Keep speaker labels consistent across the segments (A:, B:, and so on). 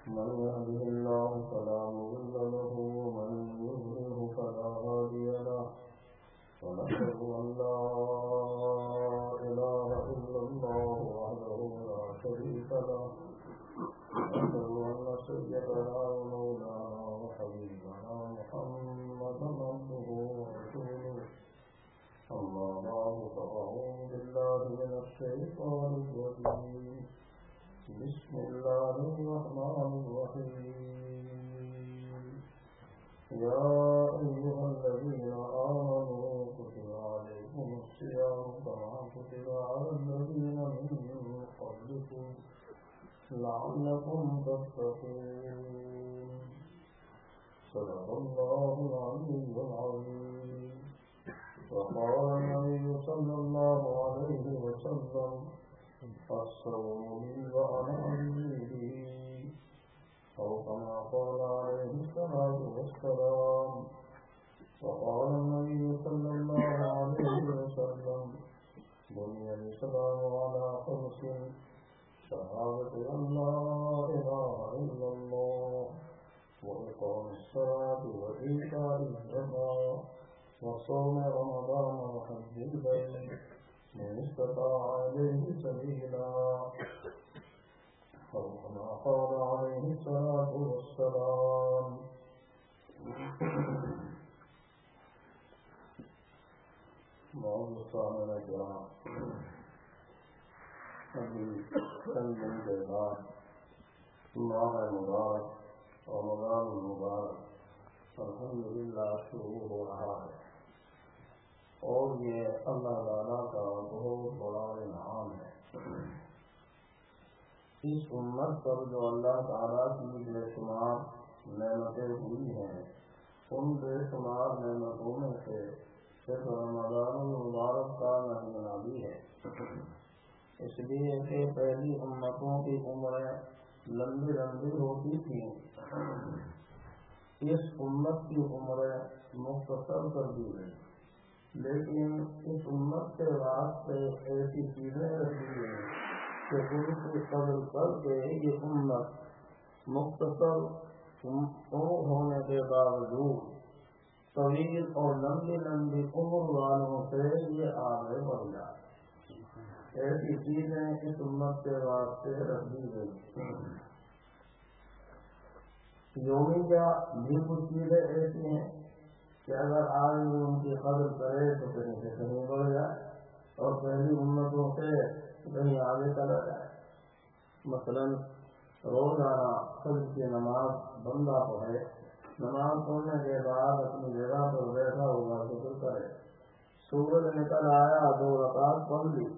A: من يهده الله فلا مضل له ومن يضلله فلا هادي له ونشهد أن لا إله إلا الله وحده لا شريك له ونشهد أن سيدنا ومولانا وحبيبنا محمدا عبده ورسوله أما بعد فأعوذ بالله من الشيطان الرجيم بسم الله الرحمن الرحيم يا أيها الذين آمنوا كتب عليكم الصيام كما كتب على الذين من قبلكم لعلكم تتقون صدق الله العلي العظيم. وقال النبي صلى الله عليه وسلم الصوم لي وأنا أجزي به أو كما قال عليه الصلاة والسلام. وقال النبي صلى الله عليه وسلم بني الإسلام على خمس شهادة أن لا إله إلا الله وإقام الصلاة وإيتاء الزكاة وصوم رمضان وحج البيت من استطاع إليه سبيلا أو كما قال عليه الصلاة والسلام. معزز سامعین کرام، ابھی چند دن کے بعد ماہ مبارک رمضان المبارک الحمدللہ شروع ہو رہا ہے، اور یہ اللہ تعالیٰ کا بہت بڑا انعام ہے. اس امت پر جو اللہ تعالیٰ کی بے شمار نعمتیں ہوئی ہیں، ان بے شمار نعمتوں میں سے صرف رمضان المبارک کا مہینہ بھی ہے. اس لیے کہ پہلی امتوں کی عمریں لمبی لمبی ہوتی تھیں، اس امت کی عمریں مختصر کر دی گئی، لیکن اس امت کے واسطے ایسی چیزیں رکھی گئی کہ ان کی قدر کر کے یہ امت مختصر عمر ہونے کے باوجود طویل اور لمبی لمبی عمر والوں سے یہ آگے بڑھ جائے. ایسی چیزیں اس امت کے واسطے رکھی گئی. یومیہ بھی کچھ چیزیں ایسی ہیں کہ اگر آدمی ان کی قدر کرے تو کہیں سے کہیں بڑھ جائے اور پہلی امتوں سے کہیں آگے چلا جائے. مثلا روزانہ فجر کی نماز بندہ پڑھے، نماز پڑھنے کے بعد اپنی جگہ پر بیٹھا ہوا ذکر کرے، سورج نکل آیا 2 رکعت پڑھ لی.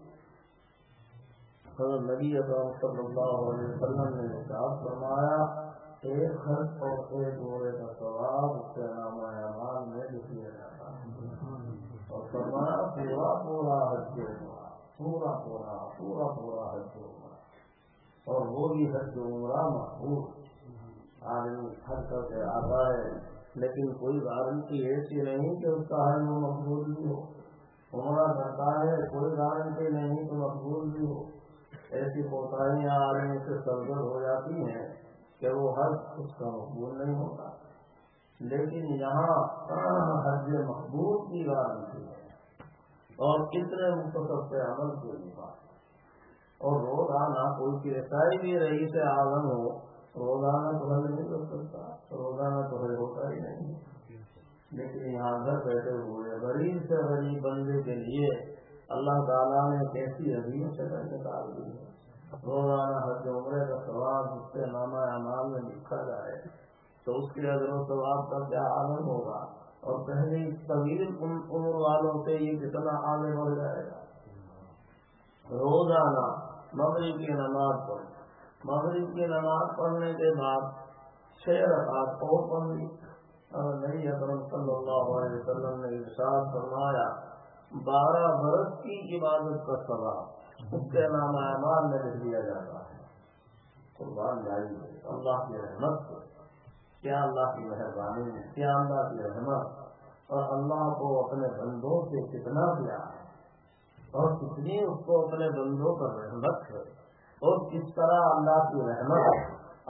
A: حضرت نبی اکرم صلی اللہ علیہ وسلم نے ارشاد فرمایا ایک خرچ اور ایک روزے کا ثواب اس کے نامہ اعمال میں لکھ لیا جاتا ہے. اور فرمایا پورا حج عمرہ، پورا حج عمرہ. اور وہ بھی حج عمرہ مقبول. آدمی حج کر کے آتا ہے لیکن کوئی گارنٹی ایسی نہیں کہ اس کا حج مقبول بھی ہو. عمرہ کرتا ہے کوئی گارنٹی نہیں کہ مقبول بھی ہو. ایسی کوتاہیاں آدمی سے سرزد ہو جاتی ہیں کہ وہ حج اس کا مقبول نہیں ہوتا. لیکن یہاں حج مقبول کی گارنٹی ہے اور کتنے مختصر سے عمل کے بعد. اور روزانہ کوئی کیسائی بھی رئیس اعظم ہو، روزانہ تو حج نہیں کر سکتا، روزانہ تو حج ہوتا ہی نہیں. لیکن یہاں گھر بیٹھے ہوئے غریب سے غریب بندے کے لیے اللہ تعالیٰ نے کیسی عظیم شکل نکال دی ہے. روزانہ حج عمرے کا ثواب جس سے نامہ اعمال میں لکھا جائے تو اس کے اجر و ثواب کا کیا عالم ہوگا، اور پہلی طویل عمر والوں سے یہ کتنا آگے بڑھ جائے گا. روزانہ مغرب کی نماز پڑھ، مغرب کی نماز پڑھنے کے بعد 6 رکعت اور پڑھ لی. اور نبی اکرم صلی اللہ علیہ وسلم نے ارشاد فرمایا 12 برس کی عبادت کا ثواب اس کے نامہ اعمال میں لکھ دیا جاتا ہے. قربان جائیے اللہ کی رحمت سے، کیا اللہ کی مہربانی ہے، کیا اللہ کی رحمت. اور اللہ کو اپنے بندوں سے کتنا پیار ہے اور کتنی اس کو اپنے بندوں پر رحمت ہے، اور کس طرح اللہ کی رحمت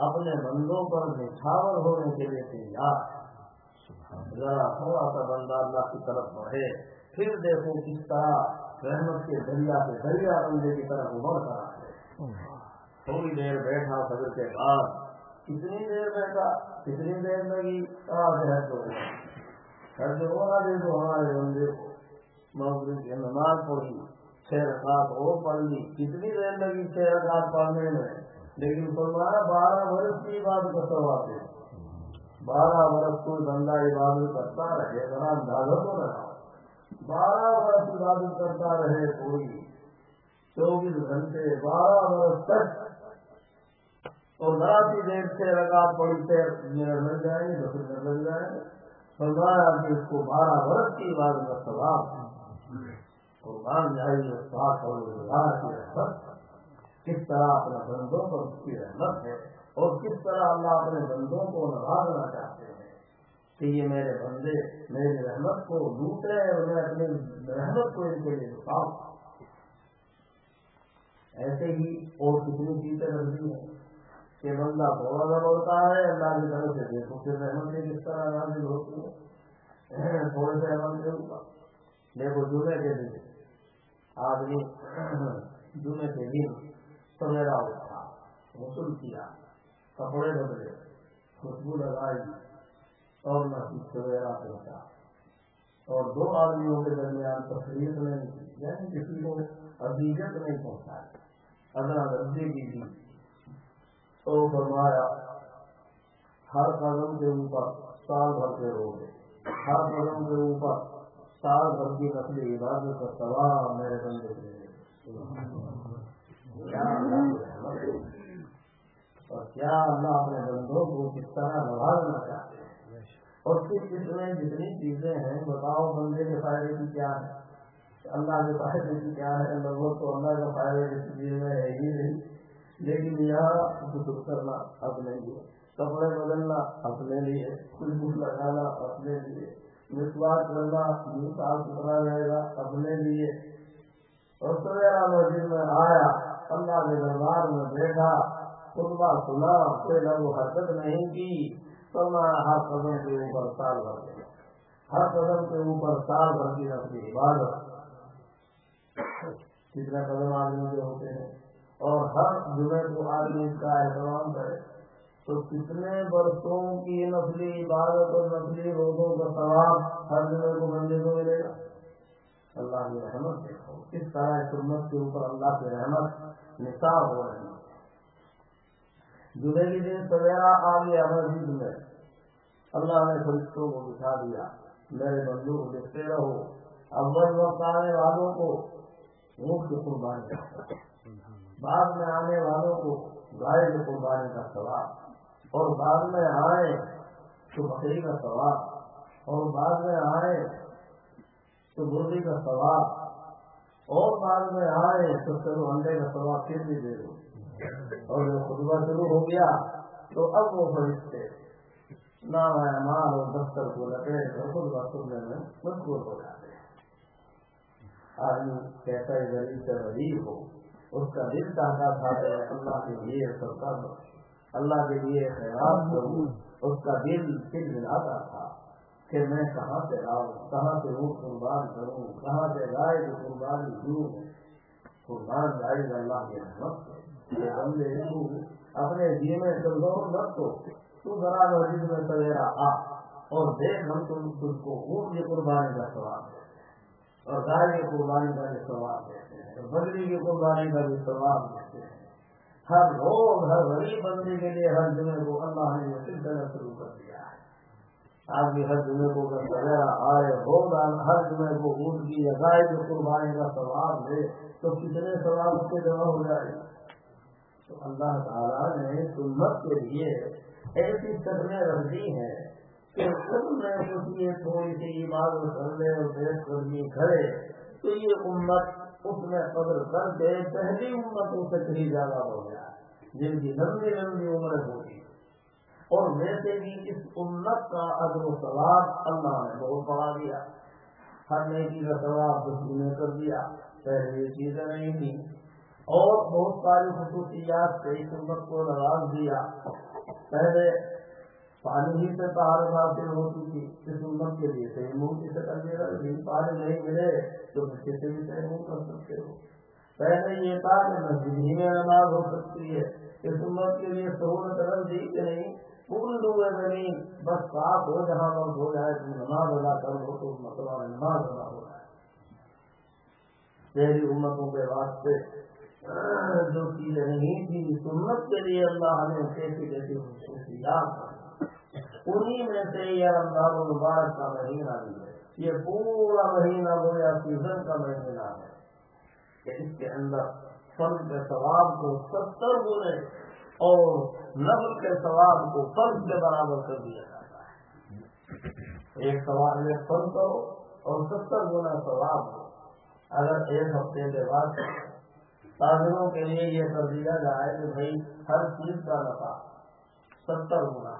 A: اپنے بندوں پر نچھاور ہونے کے لیے تیار ہے. ذرا تھوڑا سا بندہ اللہ کی طرف بڑھے پھر دیکھو کس طرح رحمت کے دریا سے دریا بندے کی طرف ابھر کر آئے. تھوڑی دیر بیٹھا فجر کے بعد کتنی دیر بیٹھا کتنی دیر لگی جو ہمارے بندے کو مغرب کی نماز پڑھی 6 رکعت اور پڑھ لی. کتنی دیر لگی 6 رکعت پڑھنے میں لیکن فرمایا 12 برس کی عبادت کا ثواب ہے. 12 برس کوئی بندہ عبادت کرتا رہے ذرا اندازہ تو رہا 12 برس عبادت کرتا رہے کوئی 24 گھنٹے 12 برس تک اور ذرا سی دیر 6 رکعت پڑی 6 منٹ لگ جائیں گے 10 منٹ لگ جائیں گے. فرمایا کہ اس کو 12 برس کی عبادت کا ثواب قربان جائیے. کی رحمت کس طرح اپنے بندوں پر اس کی رحمت ہے اور کس طرح اللہ اپنے بندوں کو نوازنا چاہتے ہیں کہ یہ میرے بندے میری رحمت کو لوٹے اور میں اپنی رحمت کو ان کے لیے لٹاؤں. ایسے ہی اور کتنی چیزیں رہتی ہیں کہ بندہ تھوڑا سا بولتا ہے اللہ کی طرف سے دیکھو پھر رحمتیں کس طرح نازل ہوتی ہیں. تھوڑے سے عمل کے اوپر دیکھو جمعے کے دن آدمی جمعے کے دن سویرا اٹھا غسل کیا کپڑے بدلے خوشبو لگائی اور مسجد سویرا پہنچا اور 2 آدمیوں کے درمیان تفریح نہیں کی یعنی کسی کو اذیت نہیں پہنچائی ادنا درجے کی دی تو فرمایا ہر قدم کے اوپر سال بھر کے روزے ہر قدم کے اوپر سال بھر کی نسلی عبادت کا ثواب میرے بندے کے اور کیا اللہ اپنے بندوں کو کس طرح نوازنا چاہتے ہیں اور کس میں جتنی چیزیں ہیں بتاؤ بندے کے فائدے کی کیا ہے اللہ کے فائدے کی کیا ہے. لوگوں کو اللہ کے فائدے کسی چیز میں ہے ہی نہیں لیکن یہاں غسل کرنا اپنے لیے کپڑے بدلنا اپنے لیے خوشبو لگانا اپنے لیے مسواک کرنا صاف ستھرا رہے گا اپنے لیے اور سویرا مسجد میں آیا اللہ کے دربار میں بیٹھا خطبہ سنا کوئی لوگ حرکت نہیں کی فرمایا ہر قدم کے اوپر سال بھر گیا ہر قدم کے اوپر سال بھر کی اپنی عبادت. کتنے قدم آدمی کے ہوتے ہیں اور ہر جمعے کو آدمی کا اہتمام کرے تو کتنے برسوں کی نسلی عبادت اور نسلی روزوں کا ثواب ہر جمعے کو بندے کو ملے گا. اللہ کی رحمت دیکھو کس طرح اس امت کے اوپر اللہ کی رحمت نثار ہو رہی ہے. جمعے کے دن سویرا آ گیا مسجد میں اللہ نے فرشتوں کو بٹھا دیا میرے بندوں کو دیکھتے رہو اول وقت آنے والوں کو اونٹ کی قربانی کا بعد میں آنے والوں کو گائے کی قربانی کا ثواب اور بعد میں آئے تو بکری کا ثواب اور بعد میں آئے تو مرغی کا ثواب اور بعد میں آئے تو چلو انڈے کا ثواب پھر بھی دے دو. اور جب خطبہ شروع ہو گیا تو اب وہ فرشتے نام اعمال اور دفتر کو لپیٹ کر خطبہ سننے میں مشغول ہو جاتے ہیں. آدمی کیسا ہی غریب سے غریب ہو اس کا دل چاہتا تھا کہ اللہ کے لیے سب کر اللہ کے لیے خیرات کروں. اس کا دل پھر ملاتا تھا کہ میں کہاں سے لاؤں کہاں سے اونٹ قربان کروں کہاں سے گائے کی قربانی دوں. قربان جائے گا اللہ کی رحمت سے بندے اپنے جی میں کمزور مت ہو تو ذرا مسجد میں سویرا آ اور دیکھ ہم تم کو اونٹ کی قربانی کا ثواب دیتے ہیں اور گائے کی قربانی کا بھی ثواب دیتے ہیں اور بکری کی قربانی کا بھی ثواب دیتے ہیں. ہر روز ہر غریب بندے کے لیے ہر جمعے کو اللہ نے یہ سلسلہ شروع کر دیا ہے. آدمی ہر جمعے کو اگر سویرا آئے روز ہر جمعے کو اونٹ کی یا گائے کی قربانی کا ثواب دے تو کتنے ثواب اس کے جمع ہو جائے. تو اللہ تعالیٰ نے سنت کے لیے ایسی شکلیں رکھ دی ہیں کہ خود میں اس لیے تھوڑی سی عبادت کر لے اور پیش قدمی کرے تو یہ امت اس میں قدر کر کے پہلی امتوں سے کہیں زیادہ ہو جائے جن کی لمبی لمبی عمریں ہوگی. اور ویسے بھی اس امت کا اجر و ثواب اللہ نے بہت بڑھا دیا. ہر نیکی کا ثواب دوسری نے کر دیا پہلے یہ چیزیں نہیں تھی اور بہت ساری خصوصیات سے اس امت کو نواز دیا. پہلے پانی ہی سے طہارت حاصل ہوتی تھی اس امت کے لیے تیمم کی شکل میں رہی، پانی نہیں ملے تو کسی بھی تیمم کر سکتے ہو۔ پہلے یہ تھا کہ مسجد ہی میں نماز ہو سکتی ہے، اس امت کے لیے سہولت رکھ دی کہ نہیں پورن ہوئے زمین بس صاف ہو، جہاں وقت ہو جائے تو نماز ادا کر لو تو مطلب نماز ادا ہو جائے۔ پہلی امتوں کے واسطے جو چیزیں نہیں تھی سنت کے لیے اللہ نے کیسی کیسی خصوصیات انہی میں سے یہ رمضان المبارک کا مہینہ بھی ہے۔ یہ پورا مہینہ گویا سیزن کا مہینہ ہے کہ اس کے اندر فرض کے ثواب کو 70 گنے اور نفل کے ثواب کو فرض کے برابر کر دیا جاتا ہے۔ ایک ثواب میں فرض کرو اور 70 گنا ثواب ہو۔ اگر ایک ہفتے کے بعد تاجروں کے لیے یہ کر دیا جائے کہ بھائی ہر چیز کا نفع 70 گنا،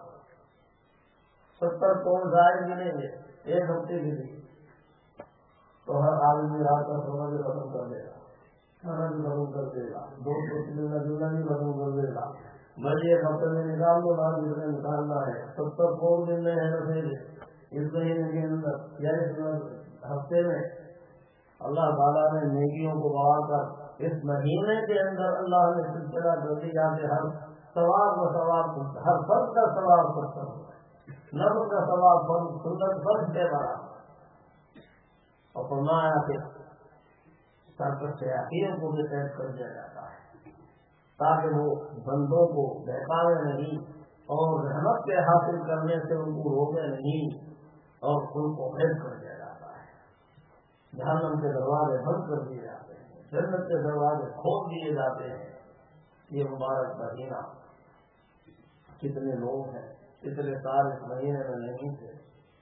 A: 70 کون ضائع ملیں گے ایک ہفتے کے لیے، تو ہر آدمی رات کا سونا بھی ختم کر دے گا، کھانا بھی ختم کر دے گا، دوستوں سے ملنا جلنا بھی ختم کر دے گا۔ بھائی ایک ہفتے میں نکال دو، نام جتنے نکالنا ہے 70 کون دن میں ہے اس مہینے کے اندر یا اس ہفتے میں اللہ تعالیٰ نے نیکیوں کو بڑھا کر اس مہینے کے اندر اللہ نے سلسلہ کر دیا کہ ہر ثواب کا ثواب ہر فرض کا ثواب کرتا ہوں، نفل کا ثواب سنت فرض کے برابر، اور فرمایا کہ سرکشیاطین کو بھی قید کر دیا جاتا ہے تاکہ وہ بندوں کو بہکاوے نہیں اور رحمت کے حاصل کرنے سے ان کو روکے نہیں اور ان کو قید کر دیا جاتا ہے۔ جہنم کے دروازے بند کر دیے جاتے ہیں، جنت کے دروازے کھول دیے جاتے ہیں۔ یہ مبارک مہینہ کتنے لوگ ہیں پچھلے سال اس مہینے میں نہیں تھے،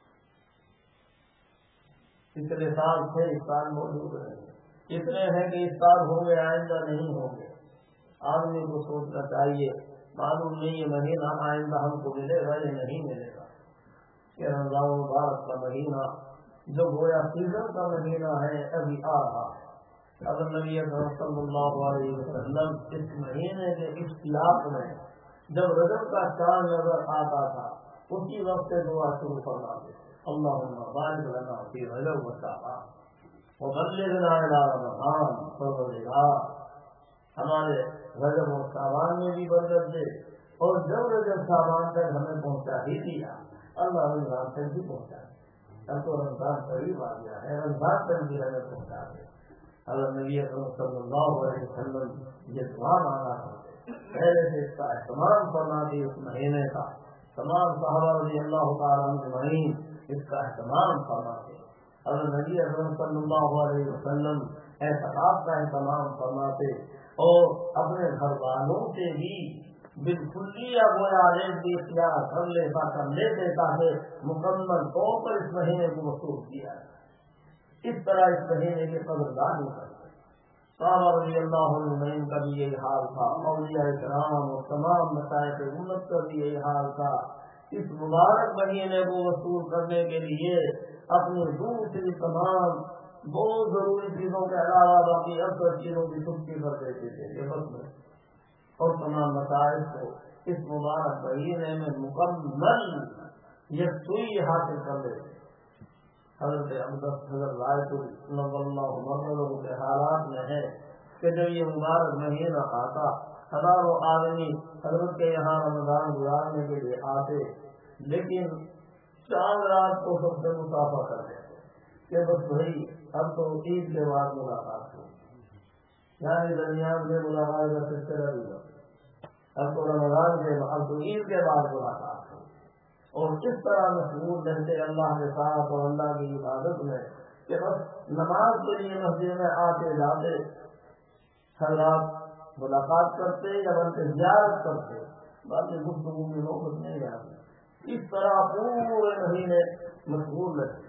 A: پچھلے سال تھے اس سال موجود نہیں، اتنے ہیں کہ اس سال ہوں گے آئندہ نہیں ہوں گے۔ آدمی کو سوچنا چاہیے معلوم نہیں یہ مہینہ آئندہ ہم کو ملے گا یا نہیں ملے گا۔ کہ رمضان مبارک کا مہینہ جو گویا سیزن کا مہینہ ہے ابھی آ رہا ہے۔ اگر نبی اکرم صلی اللہ علیہ وسلم اس مہینے کے اشتیاق میں جب رجب کا چاند نظر آتا تھا اسی وقت سے دعا شروع فرماتے تھے، اللہم بارک لنا فی رجب و شعبان وبلغنا الی رمضان فضلہ، ہمارے رجب و شعبان میں بھی برکت دے، اور جب رجب شعبان تک ہمیں پہنچا ہی دیا اللہ رمضان تک بھی پہنچا دیا، اب تو رمضان قریب آ گیا ہے، رمضان تک بھی ہمیں پہنچا دے۔ حضرت نبی اکرم صلی اللہ علیہ وسلم یہ دعا مانگا کرتے، پہلے سے اس کا اہتمام فرماتے، اس مہینے کا تمام صحابہ رضی اللہ تعالیٰ عنہم اس کا اہتمام فرماتے۔ حضرت نبی اکرم صلی اللہ علیہ وسلم اعتکاف کا اہتمام فرماتے اور اپنے گھر والوں سے بھی بالکل گویا بھی اختیار کر لیتے تاکہ مکمل طور پر اس مہینے کو مصروف کیا جائے، اس طرح اس مہینے کی قدردانی کرتے۔ صحابہ رضی اللہ عنہم کا بھی یہی حال تھا، اولیاء کرام اور تمام مشائخ امت کا بھی یہی حال تھا۔ اس مبارک مہینے کو وصول کرنے کے لیے اپنی دوسری تمام بہت ضروری چیزوں کے علاوہ باقی اکثر چیزوں کی چھٹی کر دیتے تھے اور تمام مسائل کو اس مبارک مہینے میں مکمل یکسوئی حاصل کر لیتے۔ حضرت حضرت رائے اللہ مرحبا کے حالات میں ہے کہ جب یہ مبارک مہینہ آتا ہزاروں آدمی حضرت کے یہاں رمضان گزارنے کے لیے آتے، لیکن چاند رات کو سب سے مسافہ کر دیتے کہ بس بھائی اب تو عید کے بعد ملاقات ہو، یعنی درمیان میں ملاقات کا سلسلہ بھی ہو، اب تو رمضان کے بعد تو عید کے بعد ملاقات ہو، اور کس طرح مشغول رہتے اللہ کے ساتھ اور اللہ کی عبادت میں کہ بس نماز کے لیے مسجد میں آتے جاتے، ہر رات ملاقات کرتے یا بلکہ زیارت کرتے، باقی گفتگو میں نوبت نہیں آتی، اس طرح پورے مہینے مشغول رہتے۔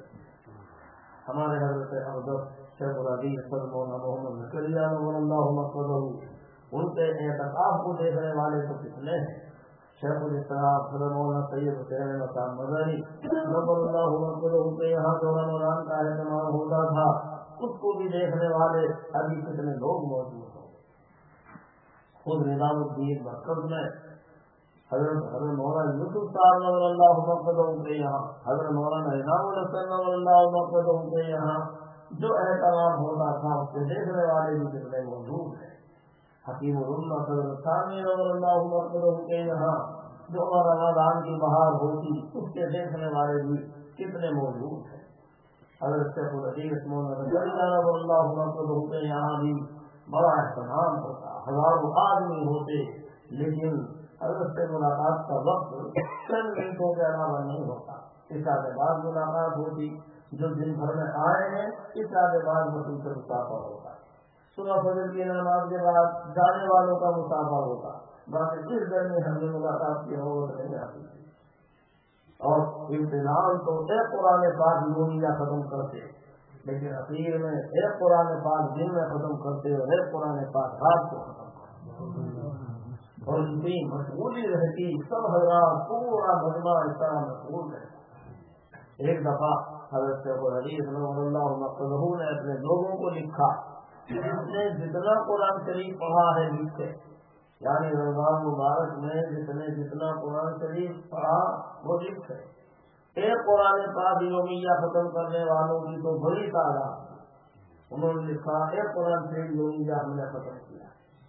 A: ہمارے حضرت اقدس شیخ الحدیث سلمان محمد زکریا رضی اللہ عنہ ان کے اعتکاف کو دیکھنے والے تو کتنے ہیں، شیخ الاسلام حضرت مولانا سید حسین مقام مدنی رضی اللہ عنہ کے یہاں جو رمضان کا اہتمام ہوتا تھا اس کو بھی دیکھنے والے ابھی کتنے لوگ موجود ہیں۔ خود نظام الدین مرکز میں حضرت مولانا یوسف صاحب نور اللہ مقدم کے یہاں، حضرت مولانا انعام الحسن نور اللہ مقدم کے یہاں جو احترام ہوتا تھا اس کے دیکھنے والے بھی کتنے موجود ہیں۔ حکیم الامت حضرت ثانی نور اللہ مقدم کے یہاں جو رمضان کی بہار ہوتی اس کے دیکھنے والے بھی کتنے موجود ہیں۔ حضرت شیخ الحدیث مولانا نور اللہ مقدم کے یہاں بھی بڑا اہتمام ہوتا، ہزاروں آدمی ہوتے، لیکن حضرت سے ملاقات کا وقت چند منٹوں کے علاوہ نہیں ہوتا۔ عشاء کے بعد ملاقات ہوتی، جو دن بھر میں آئے ہیں عشاء کے بعد مسلم سے مسافر ہوتا، صبح فجر کی نماز کے بعد جانے والوں کا مسافر ہوتا، باقی اس دن میں ہمیں ملاقات کی نوبت نہیں آتی تھی۔ اور امتحان تو ایک قرآن پاک یومیہ ختم کرتے، لیکن اخیر میں ایک قرآن پاک دن میں ختم کرتے اور ایک قرآن پاک رات کو ختم کرتے، اور اتنی مشغولی رہتی، سب حضرات پورا مجمع اس طرح مشغول رہتا۔ ایک دفعہ حضرت شیخ الحدیث نور اللہ مقدہ نے اپنے لوگوں کو لکھا، جس نے جتنا قرآن شریف پڑھا ہے لکھے، یعنی رمضان مبارک میں جتنا قرآن شریف پڑھا وہ لکھے۔ ایک قرآن پاک یومیہ ختم کرنے والوں کی تو بڑی تعداد، انہوں نے لکھا ایک قرآن شریف یومیہ ہم نے ختم کیا۔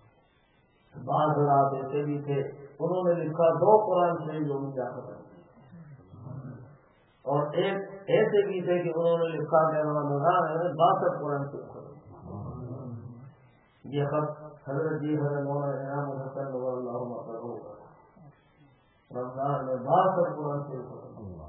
A: بعض رات ایسے بھی تھے انہوں نے لکھا 2 قرآن شریف یومیہ ختم کیا، اور ایک ایسے بھی تھے کہ انہوں نے لکھا کہ رمضان ہے 62 قرآن شریف ختم کیا۔ یہ خط حضرت جی حضرت مولانا انعام الحسن نور اللہ مقدہ رمضان میں 62 قرآن شریف ختم کیا۔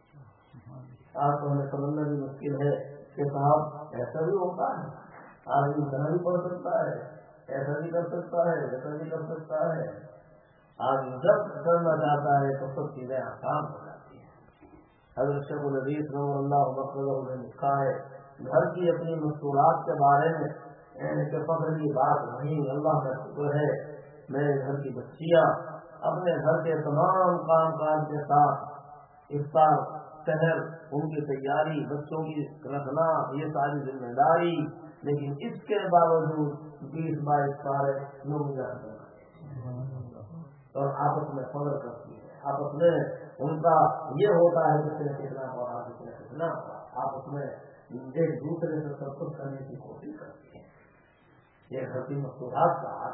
A: آپ کو ہمیں سمجھنا بھی مشکل ہے کہ صاحب ایسا بھی ہوتا ہے، آدمی اتنا بھی پڑھ سکتا ہے، ایسا بھی کر سکتا ہے، ویسا بھی کر سکتا ہے۔ آدمی جب کرنا چاہتا ہے تو سب چیزیں آسان ہو جاتی ہیں۔ حضرت شیخ الحدیث نور اللہ مقدہ نے لکھا ہے گھر کی اپنی مستورات کے بارے میں کہ فخر کی بات نہیں، اللہ کا شکر ہے میرے گھر کی بچیاں اپنے گھر کے تمام کام کاج کے ساتھ افطار سحر ان کی تیاری بچوں کی رکھنا یہ ساری ذمہ داری، لیکن اس کے باوجود 20-22 سارے لوگ جاتے ہیں اور آپس میں فخر کرتی ہے، آپس میں ان کا یہ ہوتا ہے کس نے کتنا پڑھا کس نے کتنا پڑھا، آپس میں ایک دوسرے سے سب کچھ کرنے کی کوشش کرتی ہے۔ یہ گھر کی مستورات کا حال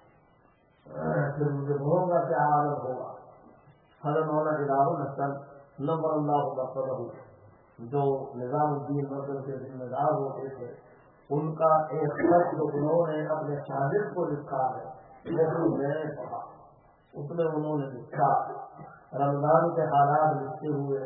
A: پھر مجھے بہوں گا کیا حال ہوگا۔ حضرت مولانا انعام الحسن نور اللہ مقدہ جو نظام الدین مرکز کے ذمہ دار ہوتے تھے، ان کا ایک خط جو انہوں نے اپنے شاگرد کو لکھا ہے وہ میں نے پڑھا، اس میں انہوں نے لکھا رمضان کے حالات لکھتے ہوئے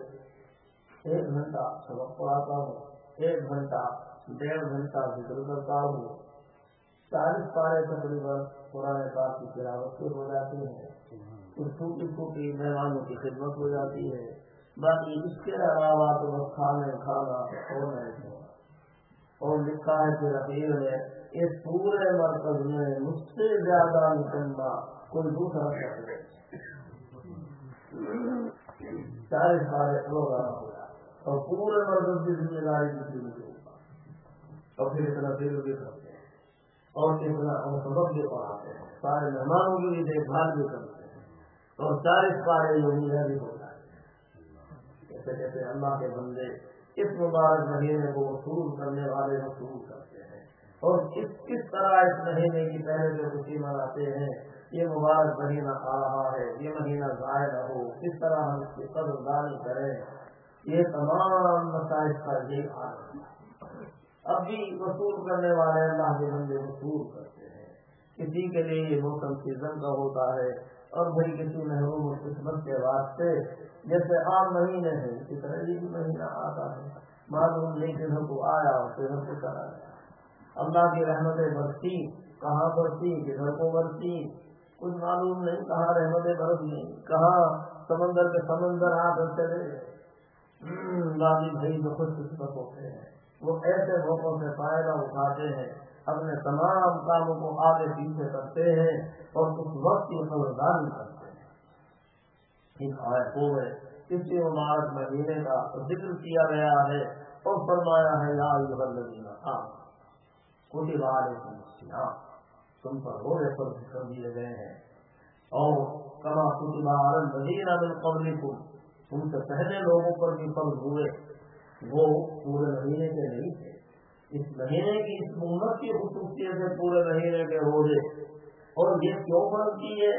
A: 1 گھنٹہ سبق پڑھاتا ہوں، 1 گھنٹہ 1.5 گھنٹہ ذکر کرتا ہوں، 40 پارے تقریباً قرآن پاک کی تلاوت سے ہو جاتی ہے، کچھ چھوٹی مہمانوں کی خدمت ہو جاتی ہے، باقی اس کے علاوہ تو بس کھانا سونا اور لکھا ہے کہ رفیع نے اس پورے مرکز میں مجھ سے زیادہ نکلنا کوئی دوسرا شخص نہیں، 40 سارے پروگرام ہو جاتے اور پورے مرکز کی ذمہ داری کسی نہیں ہوگا، اور پھر اتنا دل بھی کرتے ہیں اور اتنا سبق بھی پڑھاتے ہیں، سارے مہمانوں کی بھی دیکھ بھال بھی کرتے ہیں اور 40 پارے یومیہ بھی ہو جاتے ہیں۔ جیسے جیسے اللہ کے بندے اس مبارک مہینے کو وصول کرنے والے وصول کرتے ہیں اور کس طرح اس مہینے کی پہلے سے خوشی مناتے ہیں، یہ مبارک مہینہ آ رہا ہے، یہ مہینہ ضائع نہ ہو، کس طرح ہم اس کی قدردانی کریں، یہ تمام مسائل کا یہ حال ہے۔ اب بھی وصول کرنے والے اللہ کے بندے وصول کرتے ہیں، کسی کے لیے یہ موسم سیزن کا ہوتا ہے اور بھائی کسی محروم و قسمت کے واسطے جیسے عام مہینے ہیں اسی طرح یہ بھی مہینہ آتا ہے، معلوم نہیں کہ ہم کو آیا اور پھر ہم کو چلا گیا۔ اللہ کی رحمتیں برسی، کہاں برسی کدھر کو برسی کچھ معلوم نہیں، کہاں رحمتیں برس نہیں، کہاں سمندر کے سمندر آ کر چلے۔ باقی بھائی جو خوش قسمت ہوتے ہیں وہ ایسے موقعوں سے فائدہ اٹھاتے ہیں، اپنے تمام کاموں کو آگے پیچھے کرتے ہیں اور اس وقت کی قدردانی کرتے ہیں۔ ان آیتوں میں کسی مبارک مہینے کا ذکر کیا گیا ہے اور فرمایا ہے یا ایھا الذین آمنوا کتب علیکم الصیام، تم پر روزے فرض کر دیے گئے ہیں اور कमा कुतिबा अलल लज़ीना मिन क़ब्लिकुम, तुमसे पहले लोगों पर भी फर्ज हुए, वो पूरे महीने के नहीं थे। इस महीने की इस उम्मत की खुसूसियत है पूरे महीने के रोजे। और ये क्यों फर्ज किए?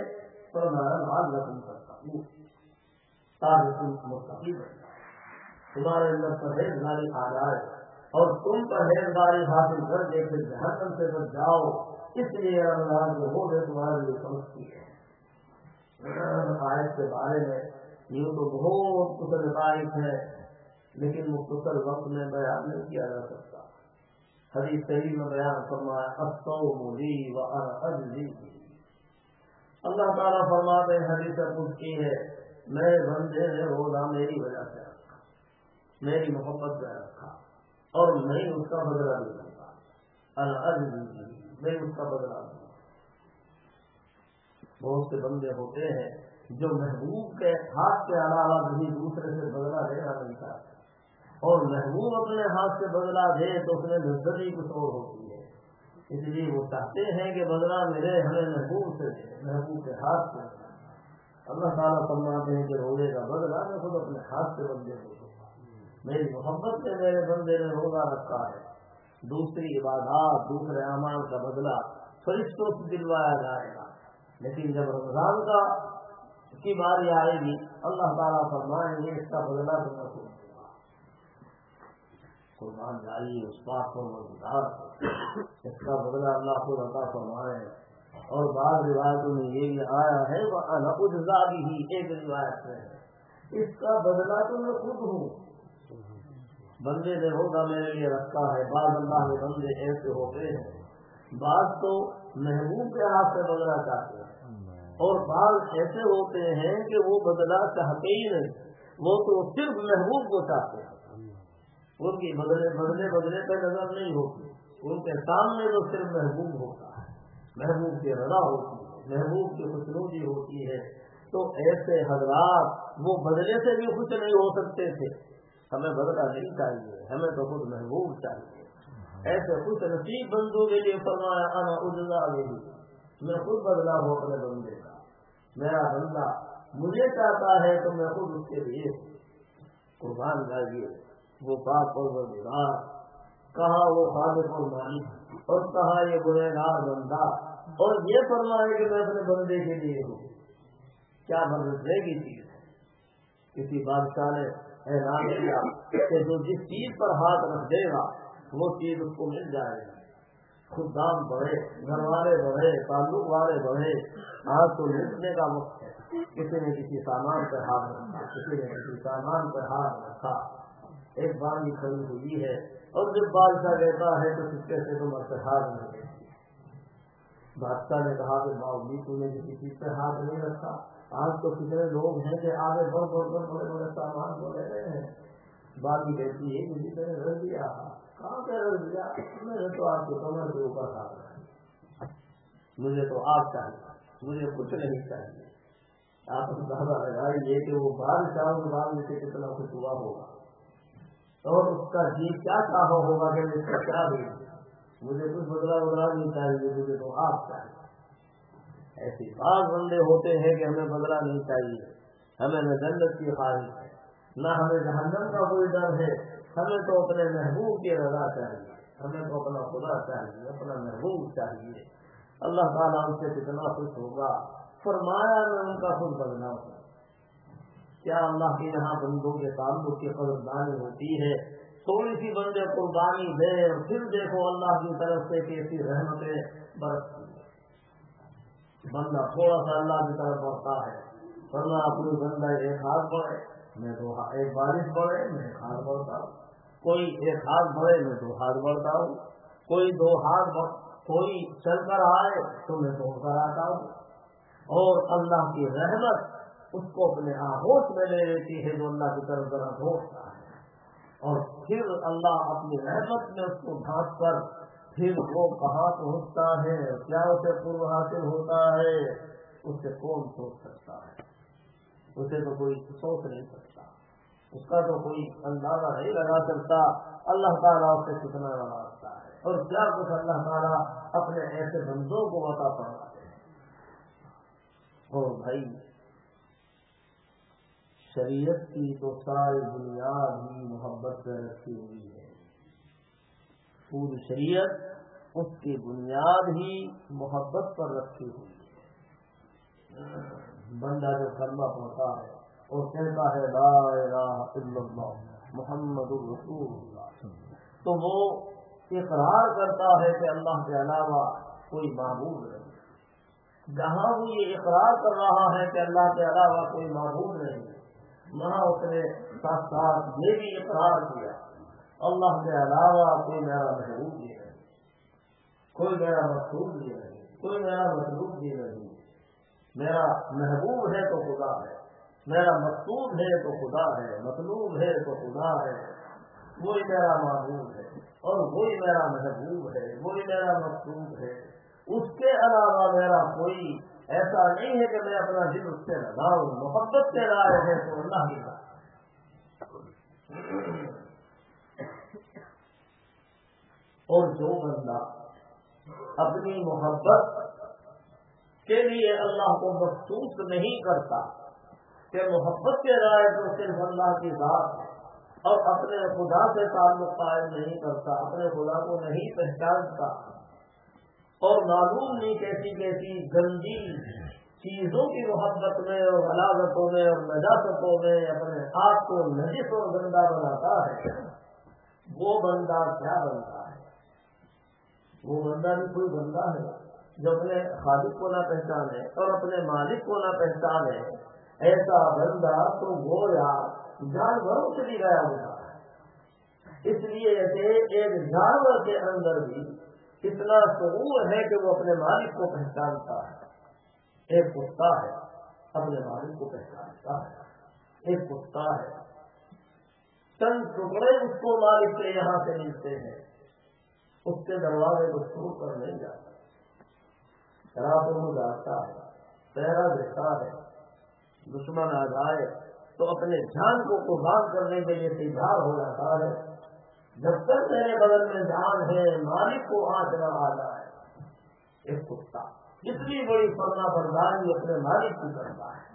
A: ताकि तुम मुत्तकी बन जाओ, तुम्हारे अंदर परहेजगारी आ जाए और तुम परहेजगारी हासिल करके फिर जहन्नम से बच जाओ। इसलिए रमजान के रोजे तुम्हारे लिए समझती है। आयत के बारे में यूँ तो बहुत कुछ तारीफ है, लेकिन मुख्तसर वक्त में बयान नहीं किया जा सकता। हदीस शरीफ में बयान फरमाया अस्सौमु ली व अना अजज़ी। अल्लाह ताला फरमाते हैं, हदीस कुदसी है, मैं बंदे ने रोजा मेरी वजह से रखा, मेरी मोहब्बत से रखा और मैं उसका बदला भी दूंगा। अना अजज़ी, मैं उसका बदला दूंगा। बहुत से बंदे होते हैं जो महबूब के हाथ के अलावा किसी दूसरे से बदला लेना नहीं चाहते, और महबूब अपने हाथ से बदला दे तो उसमें लज्जत ही कुछ और होती है। इसलिए वो चाहते हैं कि बदला मिले हमें महबूब से दे, महबूब के हाथ से। अल्लाह ताला फरमाते हैं कि रोजे का बदला मैं खुद अपने हाथ से बंदे को दूंगा। मेरी मोहब्बत से मेरे बंदे ने रोजा रखा है। दूसरी इबादत, दूसरे अमाल का बदला फरिश्तों से दिलवाया जाएगा, लेकिन जब रमजान का की बारी आएगी अल्लाह ताला फरमाएंगे इसका बदला तुम्हें खुद दूंगा। कुर्बान जाइए उस पाक को मज़दार, इसका बदला अल्लाह खुद अता फरमाए। और बाद रिवायतों में ये भी आया है वह अना उज्ज़ा बिही, एक रिवायत में है इसका बदला तो मैं खुद हूँ। बंदे ने रोजा मेरे लिए रखा है। बाद अल्लाह के बंदे ऐसे होते हैं, बाद तो महबूब के हाथ से बदला चाहते हैं और बाद ऐसे होते हैं कि वो बदला चाहते ही नहीं, वो तो सिर्फ महबूब को चाहते हैं। उनकी बदले पे नजर नहीं होती, उनके सामने तो सिर्फ महबूब होता है, महबूब की रज़ा होती है, महबूब की खुशनुदी होती है। तो ऐसे हजरात वो बदले से भी खुश नहीं हो सकते थे। हमें बदला नहीं चाहिए, हमें तो खुद महबूब चाहिए। ऐसे खुश नसीब बंदों के लिए फरमाया अना उज्ज़ा बिही, मैं खुद बदला हूँ अपने बंदे का। मेरा बंदा मुझे चाहता है तो मैं खुद उसके लिए कुर्बान जाइए। वो पाक परवरदिगार, कहा वो खालिक और मालिक, और कहा ये गुनहगार बंदा, और ये फरमाए कि मैं अपने बंदे के लिए हूँ। क्या बदलने की चीज है? किसी बादशाह ने ऐलान किया कि जो जिस चीज पर हाथ रख देगा वो चीज उसको मिल जाएगी। खुदाम बढ़े, घर वाले बढ़े, ताल्लुक वाले बढ़े। आज तो लूटने का वक्त है। किसी ने किसी सामान पर हाथ रखा, किसी ने किसी सामान पर हाथ रखा। एक बांगी खड़ी हुई है और जब बादशाह कहता है तो सिक्के से तुम पर हाथ नहीं देती। बादशाह ने कहा कि बाबूजी तूने किसी चीज पे हाथ नहीं रखा। आज तो कितने लोग हैं कि आगे बढ़ बड़े बड़े सामान को ले रहे हैं। बाकी कहती है किसी ने रख दिया। कहाँ पे रख दिया? मैंने तो आपके कमर के ऊपर हाथ रखा। मुझे तो आप चाहिए, मुझे कुछ नहीं चाहिए। आप अंदाजा लगाइए कि वो बादशाह के बाद से कितना कुछ हुआ होगा और उसका जी क्या चाहा होगा कि मैं इसका क्या दे, मुझे कुछ बदला नहीं चाहिए, मुझे तो आप चाहिए। ऐसे बात बंदे होते हैं कि हमें बदला नहीं चाहिए, हमें न जन्नत की ख्वाहिश है, न हमें जहन्नम का कोई डर है। हमें तो अपने महबूब की रज़ा चाहिए, हमें तो अपना खुदा चाहिए, अपना महबूब चाहिए। अल्लाह ताला उनसे कितना खुश होगा। फरमाया मैं उनका खुद बदला हूँ। क्या अल्लाह के यहाँ बंदों के ताल्लुक की कदरदानी होती है? थोड़ी सी बंदे कुर्बानी दे और फिर देखो अल्लाह की तरफ से कैसी रहमतें बरसती है। बंदा थोड़ा सा अल्लाह की तरफ बढ़ता है, वरना अपनी बंदा एक हाथ बढ़े मैं दो हाथ, एक बारिश बढ़े मैं एक हाथ बढ़ता हूँ, कोई एक हाथ बढ़े मैं दो हाथ बढ़ता हूँ, कोई दो हाथ कोई चल कर आए तो मैं दौड़ कर आता हूँ। और अल्लाह की रहमत उसको अपने आहोश में ले लेती है जो अल्लाह की तरफ जरा दौड़ता है, और फिर अल्लाह अपनी रहमत में उसको ढांक कर फिर वो कहाँ पहुँचता है, क्या उसे पूर्व हासिल होता है, उससे कौन सोच सकता है? उसे तो कोई सोच नहीं सकता, उसका तो कोई अंदाजा नहीं लगा सकता। अल्लाह ताला उससे कितना लगाता है और क्या कुछ अल्लाह ताला अपने ऐसे बंदों को अता फरमाते हैं। और भाई شریعت کی تو ساری بنیاد ہی محبت پر رکھی ہوئی ہے. پوری شریعت اس کی بنیاد ہی محبت پر رکھی ہوئی ہے. بندہ جو کلمہ پڑھتا ہے اور کہتا ہے لا الہ الا اللہ محمد رسول اللہ، تو وہ اقرار کرتا ہے کہ اللہ کے علاوہ کوئی معبود نہیں. جہاں وہ یہ اقرار کر رہا ہے کہ اللہ کے علاوہ کوئی معبود نہیں، وہاں اس نے ساتھ ساتھ یہ بھی اقرار کیا اللہ کے علاوہ کوئی میرا محبوب بھی نہیں، کوئی میرا مقصود بھی نہیں، کوئی میرا مطلوب بھی نہیں. میرا محبوب ہے تو خدا ہے، میرا مقصود ہے تو خدا ہے، مطلوب ہے تو خدا ہے. وہی میرا معبود ہے اور وہی میرا محبوب ہے، وہی میرا مقصود ہے. اس کے علاوہ میرا کوئی ایسا نہیں ہے کہ میں اپنا دل اس سے لگاؤں. محبت کے رائے ہے تو اللہ کی رائے. اور جو بندہ اپنی محبت کے لیے اللہ کو مخصوص نہیں کرتا کہ محبت کے رائے تو صرف اللہ کی ذات ہے، اور اپنے خدا سے تعلق قائم نہیں کرتا، اپنے خدا کو نہیں پہچانتا، اور معلوم نہیں کیسی کیسی گندی چیزوں کی محبت میں اور غلاظتوں میں اور نجاستوں میں اپنے آپ کو نجس اور گندا بناتا ہے، وہ بندہ کیا بنتا ہے؟ وہ بندہ بھی کوئی بندہ ہے جو اپنے خالق کو نہ پہچانے اور اپنے مالک کو نہ پہچانے. ایسا بندہ تو گویا جانوروں سے بھی گیا ہوا ہے. اس لیے کہ ایک جانور کے اندر بھی اتنا شعور ہے کہ وہ اپنے مالک کو پہچانتا ہے. ایک کتا ہے اپنے مالک کو پہچانتا ہے. ایک کتا ہے چند ٹکڑے اس کو مالک کے یہاں سے ملتے ہیں، اس کے دروازے کو چھوڑ کر نہیں جاتا، راتوں میں جاتا ہے، پہرا دیتا ہے. دشمن آ جائے تو اپنے جان کو قربان کرنے کے لیے تیار ہو جاتا ہے. جب تک میرے بدن میں جان ہے مالک کو آنچ نہ آ جائے. ایک کتا اتنی بڑی فرما برداری اپنے مالک کی کرتا ہے.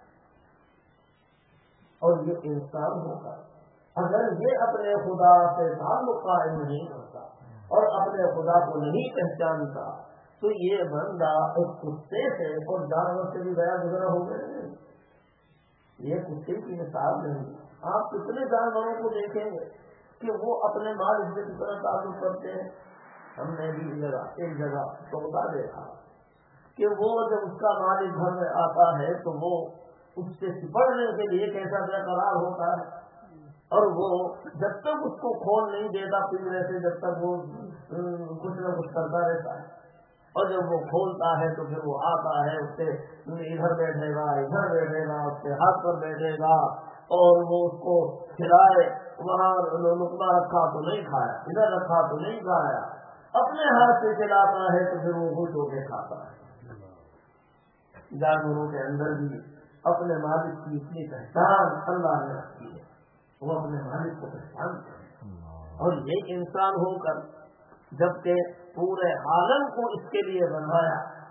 A: اور یہ انسان ہوگا اگر یہ اپنے خدا سے تعلق قائم نہیں کرتا اور اپنے خدا کو نہیں پہچانتا تو یہ بندہ اس کتے سے اور جانور سے بھی گیا گزرا ہو گیا. یہ کتے کی مثال نہیں. آپ کتنے جانوروں کو دیکھیں گے کہ وہ اپنے مالک سے کتنا تعلق کرتے ہیں. ہم نے بھی ایک جگہ طوطا دیکھا کہ وہ جب اس کا مالک گھر میں آتا ہے تو وہ اس سے سپڑنے کے لیے کیسا بے قرار ہوتا ہے، اور وہ جب تک اس کو کھول نہیں دیتا پنجرے سے جب تک وہ کچھ نہ کچھ کرتا رہتا ہے. اور جب وہ کھولتا ہے تو پھر وہ آتا ہے، اس سے ادھر بیٹھے گا ادھر بیٹھے گا، اس کے ہاتھ پر بیٹھے گا اور وہ اس کو کھلائے. وہاں لقمہ رکھا تو نہیں کھایا، ادھر رکھا تو نہیں کھایا، اپنے ہاتھ سے کھلاتا ہے تو پھر وہ خوش ہو کے کھاتا ہے. جانوروں کے اندر بھی اپنے مالک کی اتنی پہچان اللہ نے رکھی ہے، وہ اپنے مالک کو پہچانتے ہیں. اور یہ انسان ہو کر جبکہ پورے عالم کو اس کے لیے بنایا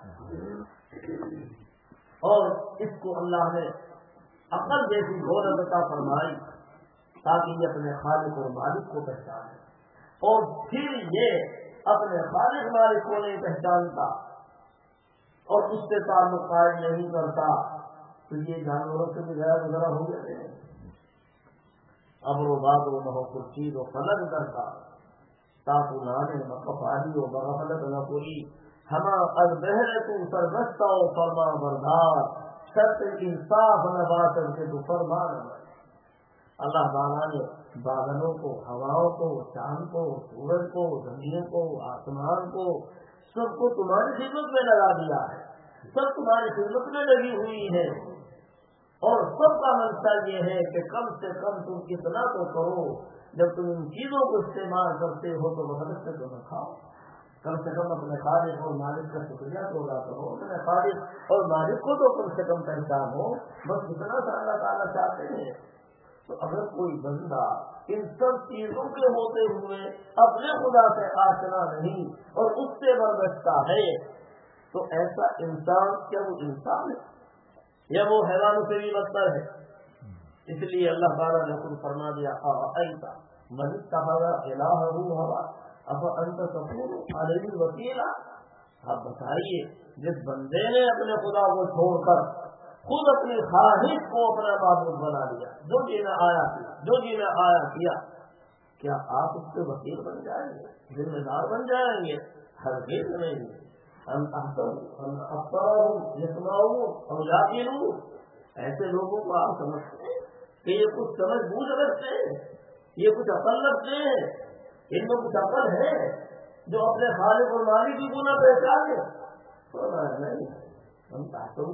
A: اور اس کو اللہ نے عقل جیسی دولت عطا فرمائی تاکہ یہ اپنے خالق اور مالک کو پہچانے، اور پھر یہ اپنے خالق مالک کو نہیں پہچانتا اور اس سے تعلق قائم نہیں کرتا تو یہ جانوروں سے بھی گیا گزرا ہو گئے. امر و باد و نہ خورشید و فلک کرتا تاکہ نانے مقفاری و بغفلت نہ پوری ہما از بہر تو سرگشتہ و فرما بردار شرط انصاف نہ باتر کے تو فرما نہ. اللہ تعالیٰ نے بادلوں کو، ہواؤں کو، چاند کو، سورج کو، زمین کو، آسمان کو سب کو تمہاری خدمت میں لگا دیا ہے، سب تمہاری خدمت میں لگی ہوئی ہے، اور سب کا منشا یہ ہے کہ کم سے کم تم کتنا تو کرو. جب تم ان چیزوں کو استعمال کرتے ہو تو محبت سے تو نہ کھاؤ، کم سے کم اپنے خالق اور مالک کا شکریہ تو ادا کرو، اپنے خالق اور مالک کو تو کم سے کم پہچانو. بس اتنا سا اللہ تعالیٰ چاہتے ہیں. تو اگر کوئی بندہ ان سب چیزوں کے ہوتے ہوئے اپنے خدا سے آشنا نہیں اور اس سے برگشتہ ہے تو ایسا انسان کیا وہ انسان ہے یا وہ حیوانوں سے بھی بدتر ہے؟ اس لیے اللہ تعالیٰ نے خود فرما دیا ایسا من اتخذ الہہ ہوا افانت تکون علیہ وکیلا. آپ بتائیے جس بندے نے اپنے خدا کو چھوڑ کر خود اپنی خواہش کو اپنا معبود بنا لیا، جو جینا آیا کیا، کیا آپ اس کے وکیل بن جائیں گے، ذمہ دار بن جائیں گے؟ ہرگز نہیں. ایسے لوگوں کو آپ سمجھتے ہیں کہ یہ کچھ سمجھ بوجھ رکھتے ہیں، یہ کچھ عقل رکھتے ہیں، ان میں کچھ عقل ہے جو اپنے خالق اور مالک کی گناہ پہچانے؟ نہیں. ہم چاہتے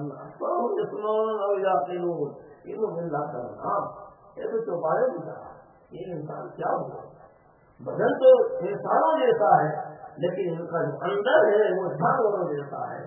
A: یہ تو چوپایا بھی کہا، یہ انسان کیا ہوا؟ بدن تو انسانوں جیسا ہے لیکن ان کا جو اندر ہے وہ جانوروں جیسا ہے.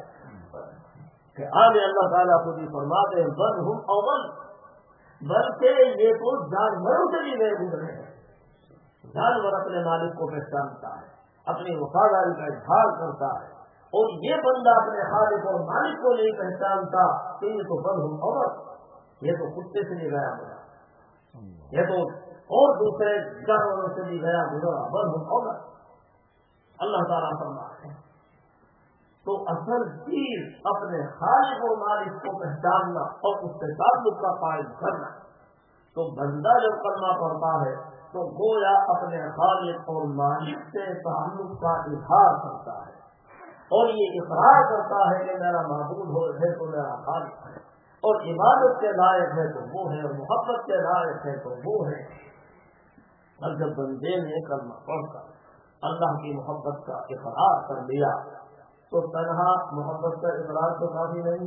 A: کہ آگے اللہ تعالیٰ خود ہی فرماتے ہیں بل ہم اول، بلکہ یہ تو جانوروں سے بھی بے گزرے ہیں. جانور اپنے مالک کو پہچانتا ہے، اپنی وفاداری کا اظہار کرتا ہے، اور یہ بندہ اپنے خالق اور مالک کو نہیں پہچانتا تو یہ تو بل ہم اول، یہ تو کتے سے بھی گیا گزرا، یہ تو اور دوسرے جانوروں سے بھی گیا گزرا. بل ہم اول اللہ تعالیٰ فرماتے ہیں. تو اصل چیز اپنے خالق اور مالک کو پہچاننا اور اس سے تعلق کا قائم کرنا. تو بندہ جب کلمہ پڑھتا ہے تو گویا اپنے خالق اور مالک سے تعلق کا اظہار کرتا ہے، اور یہ اقرار کرتا ہے کہ میرا معبود ہے تو میرا خالق ہے، اور عبادت کے لائق ہے تو وہ ہے، اور محبت کے لائق ہے تو وہ ہے. اور جب بندے نے کلمہ پڑھ کر اللہ کی محبت کا اقرار کر لیا تو تنہا محبت کا اقرار تو کافی نہیں.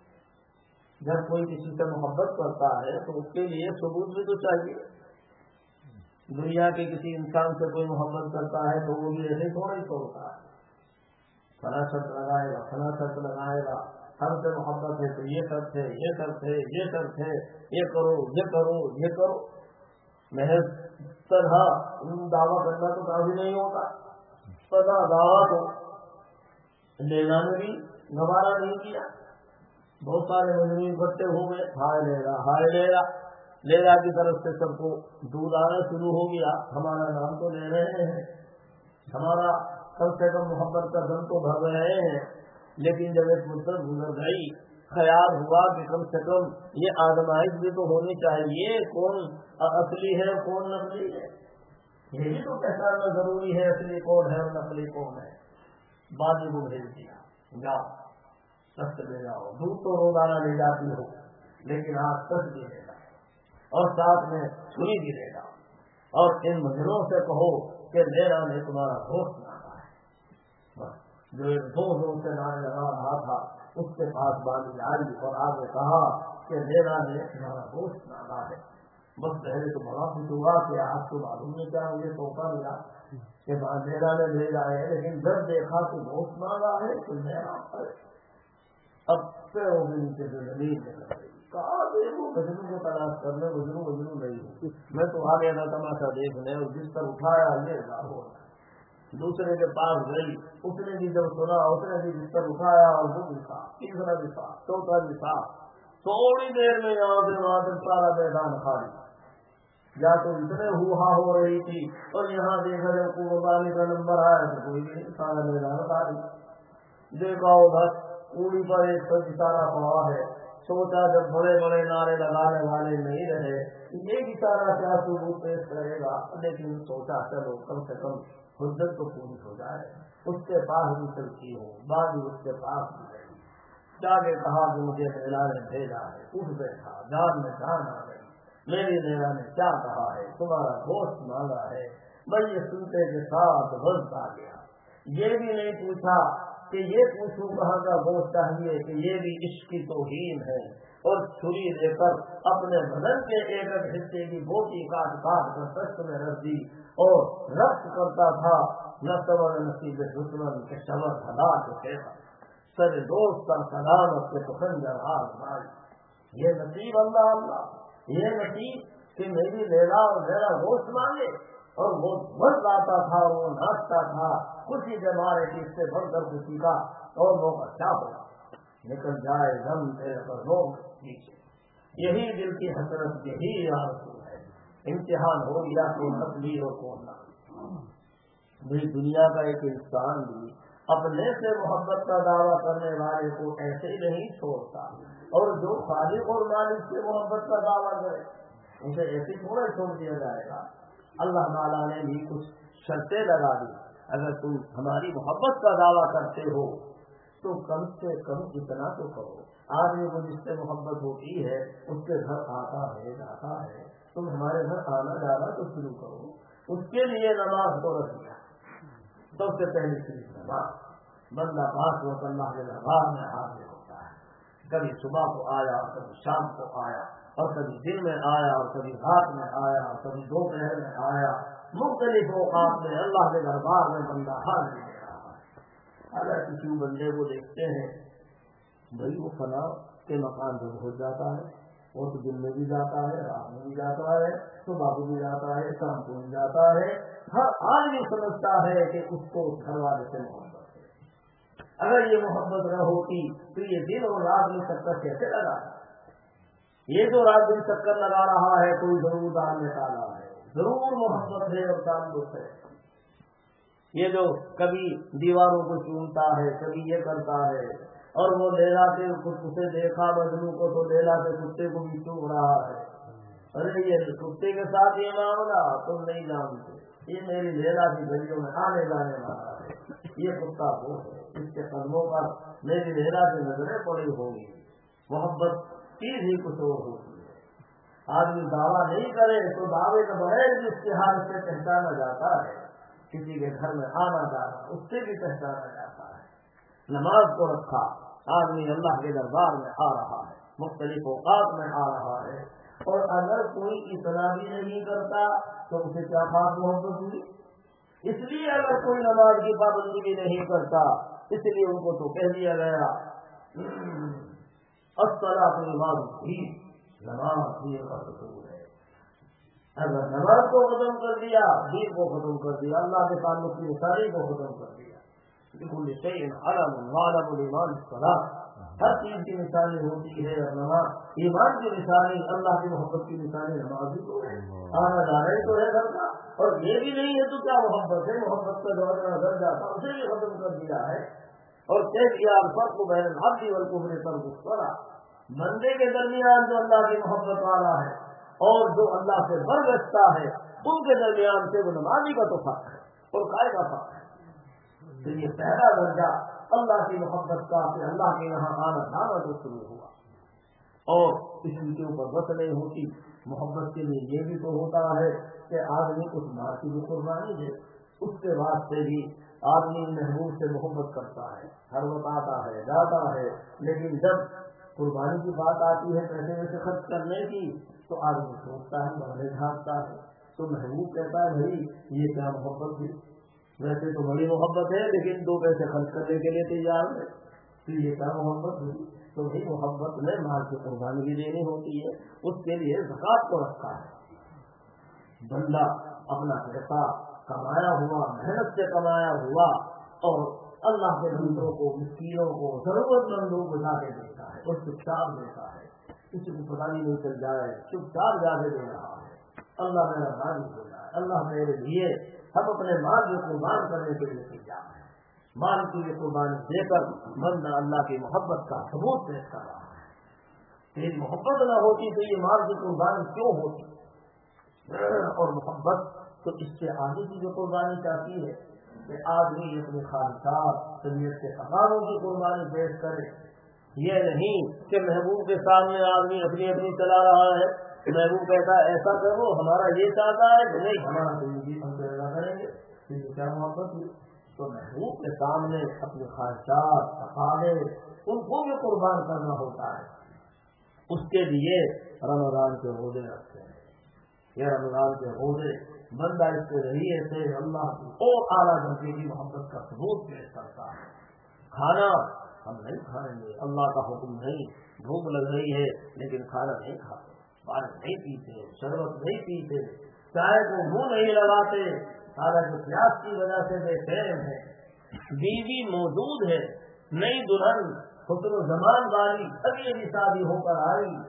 A: جب کوئی کسی سے محبت کرتا ہے تو اس کے لیے ثبوت بھی تو چاہیے. دنیا کے کسی انسان سے کوئی محبت کرتا ہے تو وہ بھی ایسے تھوڑا ہی توڑتا ہے، فلاں شرط لگائے گا، فلاں شرط لگائے گا، ہم سے محبت ہے تو یہ شرط ہے، یہ شرط ہے، یہ شرط ہے، یہ کرو، یہ کرو، یہ کرو. محض طرح دعویٰ کرنا تو کافی نہیں ہوتا. پتا دعویٰ تو لینا میں بھی گوارا نہیں کیا. بہت سارے مجرم اکٹھے ہو گئے، ہائے لیلا، ہائے لیلا. لیلا کی طرف سے سب کو دودھ آنا شروع ہو گیا، ہمارا نام تو لے رہے ہیں، ہمارا کم سے کم محبت کا دم تو بھر رہے ہیں. لیکن جب ایک مدت گزر گئی خیال ہوا کہ کم سے کم یہ آزمائش بھی تو ہونی چاہیے، کون اصلی ہے کون نقلی ہے، یہ بھی تو پہچاننا ضروری ہے، اصلی کون ہے اور نقلی کون ہے. بازی کو بھیج دیا، جاؤ سخت لے جاؤ. دودھ تو روزانہ لے جاتی ہو لیکن آج سخت بھی لے جاؤ اور ساتھ میں چھری بھی لے جاؤ، اور ان مجرموں سے کہو کہ لیلا نے تمہارا دوست مانگا ہے. بس جو ایک دو سے نعرے لگا رہا تھا اس کے پاس بازی آئی اور آگے کہا کہ لیلا نے تمہارا دوست مانگا ہے. بس پہلے تو بڑا خوش ہوا کہ آج تو معلوم نہیں کیا مجھے توحفہ ملا کہ لیلا نے بھیجا ہے، لیکن جب دیکھا کہ دوست مانگا ہے تو میرا اب پیروں کے نیچے سے زمین نکل گئی. کہا دیکھو بجرو کو تلاش کرنے، بجرو نہیں، میں تو آ گیا تھا تماشا دیکھنے، اور جس پر اٹھایا یہ ہو رہا. دوسرے کے پاس گئی، اس نے بھی جب سنا اس نے بھی جس پر اٹھایا اور وہ بھی تھا، تیسرا بھی تھا، چوتھا بھی تھا. تھوڑی دیر میں یہاں سے سارا میدان خالی. یا تو اتنے ہوا ہو رہی تھی اور یہاں دیکھا جب قربانی کا نمبر آیا تو کوئی بھی نہیں، سارا میدان خالی. دیکھا ادھر اوڑی پر ایک سو ستارہ پڑا ہے. سوچا جب بڑے بڑے نعرے لگانے والے نہیں رہے یہ ستارہ کیا ثبوت پیش کرے گا، لیکن سوچا چلو کم سے کم حجت تو پوری ہو جائے. اس کے پاس بھی چلتی ہو، بعد اس کے پاس بھی گئی، جا کے کہا کہ مجھے لیلا نے بھیجا ہے. اٹھ بیٹھا، جان میں جان آ گئی. میری لیلا نے کیا کہا ہے، تمہارا گوشت مانگا ہے. میں یہ سنتے کے ساتھ غلط آ گیا. یہ بھی نہیں پوچھا کہ یہ پوچھوں کہاں کا گوشت چاہیے، کہ یہ بھی عشق کی توہین ہے. اور چھری لے کر اپنے بدن کے ایک ایک حصے کی بوٹی کاٹ کاٹ کر دست میں رکھ دی اور رقص کرتا تھا. نہ صبر نصیب دشمن کے صبر ہلا کے سر دوست کا سلامت کے پسندر آزمائی. یہ نصیب اللہ اللہ، یہ نصیب کہ میری لیلا اور میرا گوشت مانگے اور وہ بڑھ لاتا تھا، وہ ناچتا تھا خوشی کے مارے کہ اس سے بڑھ کر خوشی کا اور موقع کیا ہوگا. نکل جائے دم تیرے پر روک نیچے. یہی دل کی حسرت، یہی آرزو ہے، امتحان ہو یا کون نقلی ہو کون نہ۔ بھئی دنیا کا ایک انسان بھی اپنے سے محبت کا دعویٰ کرنے والے کو ایسے ہی نہیں چھوڑتا، اور جو خالق اور مالک سے محبت کا دعویٰ کرے اسے ایسے تھوڑا چھوڑ دیا جائے گا۔ اللہ تعالیٰ نے بھی کچھ شرطیں لگا دی، اگر تم ہماری محبت کا دعویٰ کرتے ہو تو کم سے کم اتنا تو کرو، آدمی کو جس سے محبت ہوتی ہے اس کے گھر آتا ہے جاتا ہے، تم ہمارے گھر آنا جانا تو شروع کرو۔ اس کے لیے نماز کو رکھ دیا، سب سے پہلی چیز نماز۔ بندہ پاک وقت اللہ کے دربار میں حاضر ہوتا ہے، کبھی صبح کو آیا اور کبھی شام کو آیا، اور کبھی دن میں آیا اور کبھی رات میں آیا اور کبھی دوپہر میں آیا، مختلف اوقات میں اللہ کے دربار میں بندہ حاضر دے رہا ہے۔ اگر کسی بندے کو دیکھتے ہیں بھائی وہ فلاں کے مکان پہ پہنچ جاتا ہے، وہ تو دن میں بھی جاتا ہے، رات میں بھی جاتا ہے، صبح کو بھی جاتا ہے، شام کو بھی جاتا ہے، ہر آدمی سمجھتا ہے کہ اس کو گھر والے سے محبت ہے۔ اگر یہ محبت نہ ہوتی تو یہ دن اور رات میں چکر کیسے لگا؟ یہ جو رات دن چکر لگا رہا ہے کوئی ضرور دان میں ڈالا ہے، ضرور محبت ہے اور تعلق ہے۔ یہ جو کبھی دیواروں کو چومتا ہے، کبھی یہ کرتا ہے، اور وہ لیلا کے اسے دیکھا مجنو کو تو لیلا کے کتے کو بھی چوم رہا ہے، ارے یہ کتے کے ساتھ یہ معاملہ تم نہیں جانتے، یہ میری لیلا کی گلیوں میں آنے جانے والا ہے، یہ کتا وہ ہے، اس کے قدموں پر میری لیلا کی نظریں پڑی ہوگی۔ محبت چیز ہی کچھ اور ہوتی ہے۔ آدمی دعویٰ نہیں کرے تو دعوے کے بغیر بھی اشتہار سے پہچانا جاتا ہے، کسی کے گھر میں آنا جانا اس سے بھی پہچانا جاتا ہے۔ نماز کو رکھا، آدمی اللہ کے دربار میں آ رہا ہے، مختلف اوقات میں آ رہا ہے، اور اگر کوئی اتنا بھی نہیں کرتا تو اسے کیا خاص محبت ہوئی؟ اس لیے اگر کوئی نماز کی پابندی بھی نہیں کرتا اس لیے ان کو تو کہہ دیا گیا الصلاۃ نماز بھی، نماز ہی کا رسول ہے۔ اگر نماز کو ختم کر دیا، دین کو ختم کر دیا، اللہ کے تعلق کی نشانی کو ختم کر دیا۔ لكل شيء علم وعلم الایمان الصلاۃ، ہر چیز کی نشانی ہوتی ہے اور نماز، ایمان کی نشانی، اللہ کی محبت کی نشانی نماز ہی تو ہے، آنا جانا ہی تو ہے گھر کا، اور یہ بھی نہیں ہے تو کیا محبت ہے؟ محبت کا دورہ گھر جاتا اسے بھی ختم کر دیا ہے، اور کہہ دیا الفرق بین العبد والکفر ترک الصلاۃ، بندے کے درمیان جو اللہ کی محبت والا ہے اور جو اللہ سے بر گشتا ہے ان کے درمیان سے وہ نمازی کا تو فرق ہے اور قائد کا فرق ہے۔ تو یہ پہلا درجہ اللہ کی محبت کا کہ اللہ کے یہاں آنا جانا تو شروع ہوا، اور کسی کے اوپر بس نہیں ہوتی۔ محبت کے لیے یہ بھی تو ہوتا ہے کہ آدمی کچھ مال کی بھی قربانی دے، اس کے بعد سے بھی آدمی محبوب سے محبت کرتا ہے، ہر وقت آتا ہے جاتا ہے، لیکن جب قربانی کی بات آتی ہے پیسے ویسے خرچ کرنے کی تو آدمی سوچتا ہے، بڑے جھانکتا ہے، تو محبوب کہتا ہے بھائی یہ کیا محبت تھی؟ ویسے تو بڑی محبت ہے لیکن 2 پیسے خرچ کرنے کے لیے تیار ہے، تو یہ کیا محبت ہوئی؟ تو بھائی محبت میں مال کی قربانی بھی دینی ہوتی ہے، اس کے لیے زکات کو رکھا ہے۔ بندہ اپنا پیسہ کمایا ہوا، محنت سے کمایا ہوا، اور اللہ کے بندوں کو، مسکینوں کو، ضرورت مندوں کو جا کے دیتا ہے اور چپ چاپ دیتا ہے، کسی کو پتہ نہیں چل جائے، چپ چاپ جا کے دے رہا ہے، اللہ میرا راضی ہو جائے، اللہ میرے لیے، ہم اپنے مال کو قربان کرنے کے لیے تیار ہیں۔ مال کی یہ قربانی دے کر بندہ اللہ کی محبت کا ثبوت پیش کر رہا ہے۔ تیری محبت نہ ہوتی تو یہ مال کی قربانی کیوں ہوتی؟ اور محبت تو اس سے آگے کی جو قربانی چاہتی ہے کہ آدمی اپنے خواہشات طبیعت کے تقاضوں کی قربانی پیش کرے، یہ نہیں کہ محبوب کے سامنے آدمی اپنی اپنی چلا رہا ہے، محبوب کہتا ہے ایسا کرو، ہمارا یہ چاہتا ہے کہ نہیں ہمارا تو یہ ہم ایسا کریں گے، تو یہ کیا محبت ہوئی؟ تو محبوب کے سامنے اپنی خواہشات تقاضے ان کو بھی قربان کرنا ہوتا ہے۔ اس کے لیے رمضان کے روزے رکھتے ہیں، یہ رمضان کے روزے بندہ اس کے ذریعے سے اللہ کی اور اعلیٰ درجے کی محبت کا ثبوت پیش کرتا ہے۔ کھانا ہم نہیں کھائیں گے، اللہ کا حکم نہیں، بھوک لگ رہی ہے لیکن کھانا نہیں کھاتے، پانی نہیں پیتے، شربت نہیں پیتے، چائے کو منہ نہیں لگاتے، حالانکہ پیاس کی وجہ سے بے چین ہے، بیوی موجود ہے، نئی دلہن حسن و زمان والی ابھی ابھی شادی ہو کر آئی،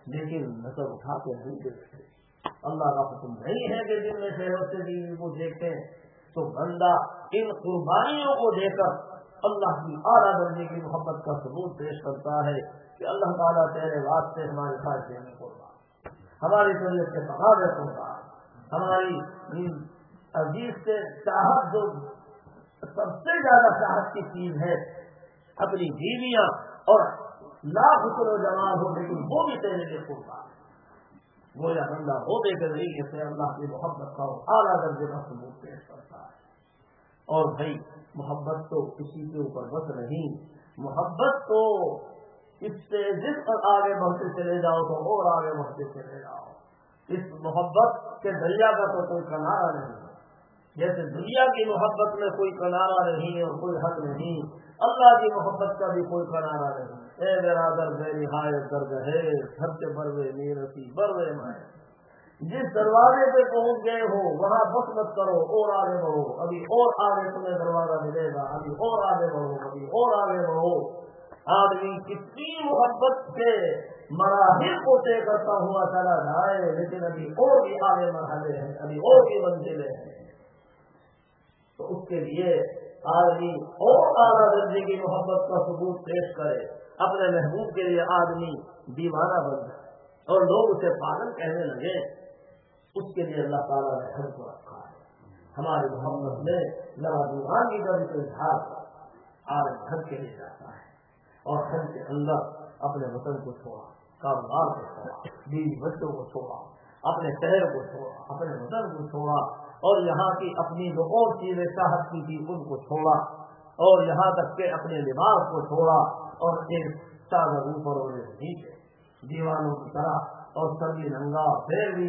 A: لیکن نظر اٹھا کے نہیں دیکھتے. اللہ کا حکم نہیں ہے کہ دن میں شہروں سے بیوی کو دیکھتے. تو بندہ ان قربانیوں کو دے کر اللہ کی اعلیٰ درجے کی محبت کا ثبوت پیش کرتا ہے کہ اللہ تعالیٰ تیرے واسطے ہماری خواہشیں نہیں قربان, ہماری طبیعت کے تقاضے قربان, ہماری عزیز سے چاہت جو سب سے زیادہ چاہت کی چیز ہے, اپنی بیویاں اور لاکھ حسن و جمال ہو لیکن وہ بھی تیرے لیے قربان. گویا بندہ ہوتے کے ذریعے سے اللہ کی محبت کا اعلیٰ درجے کا ثبوت پیش کرتا ہے. اور بھائی محبت تو کسی کے اوپر بس نہیں, محبت تو اس سے جس پر آگے بڑھتے چلے جاؤ تو اور آگے بڑھتے چلے جاؤ. اس محبت کے دریا کا تو کوئی کنارہ نہیں, جیسے دنیا کی محبت میں کوئی کنارہ نہیں اور کوئی حد نہیں, اللہ کی محبت کا بھی کوئی کنارہ نہیں. اے برادر بے نہایت درد ہے گھر سے بروے نیرتی بروے مائے, جس دروازے پہ پہنچ گئے ہو وہاں بس مت کرو, اور آگے بڑھو, ابھی اور آگے تمہیں دروازہ ملے گا, ابھی اور آگے بڑھو, ابھی اور آگے بڑھو. آدمی کتنی محبت کے مراحل کو طے کرتا ہوا چلا جائے لیکن ابھی اور بھی آگے مرحلے ہیں, ابھی اور بھی منزلیں ہیں. تو اس کے لیے آدمی اور اعلیٰ درجے کی محبت کا ثبوت پیش کرے. اپنے محبوب کے لیے آدمی دیوانہ بن جائے اور لوگ اسے پاگل کہنے لگے, اس کے لیے اللہ تعالیٰ نے گھر کو رکھا ہے. ہمارے محمد نے ذرا دیوانگی کا بھی اظہار آج گھر کے لیے جاتا ہے اور گھر کے اندر اپنے وطن کو چھوڑا, کاروبار کو چھوڑا, بیوی بچوں کو چھوڑا, اپنے شہر کو چھوڑا, اپنے وطن کو چھوڑا, اور یہاں کی اپنی جو اور چیزیں چاہت کی تھی ان کو چھوڑا, اور یہاں تک کہ اپنے لباس کو چھوڑا, اور ایک چادر اوپر اور نیچے دیوانوں کی طرح اور سبھی ننگا, پھر بھی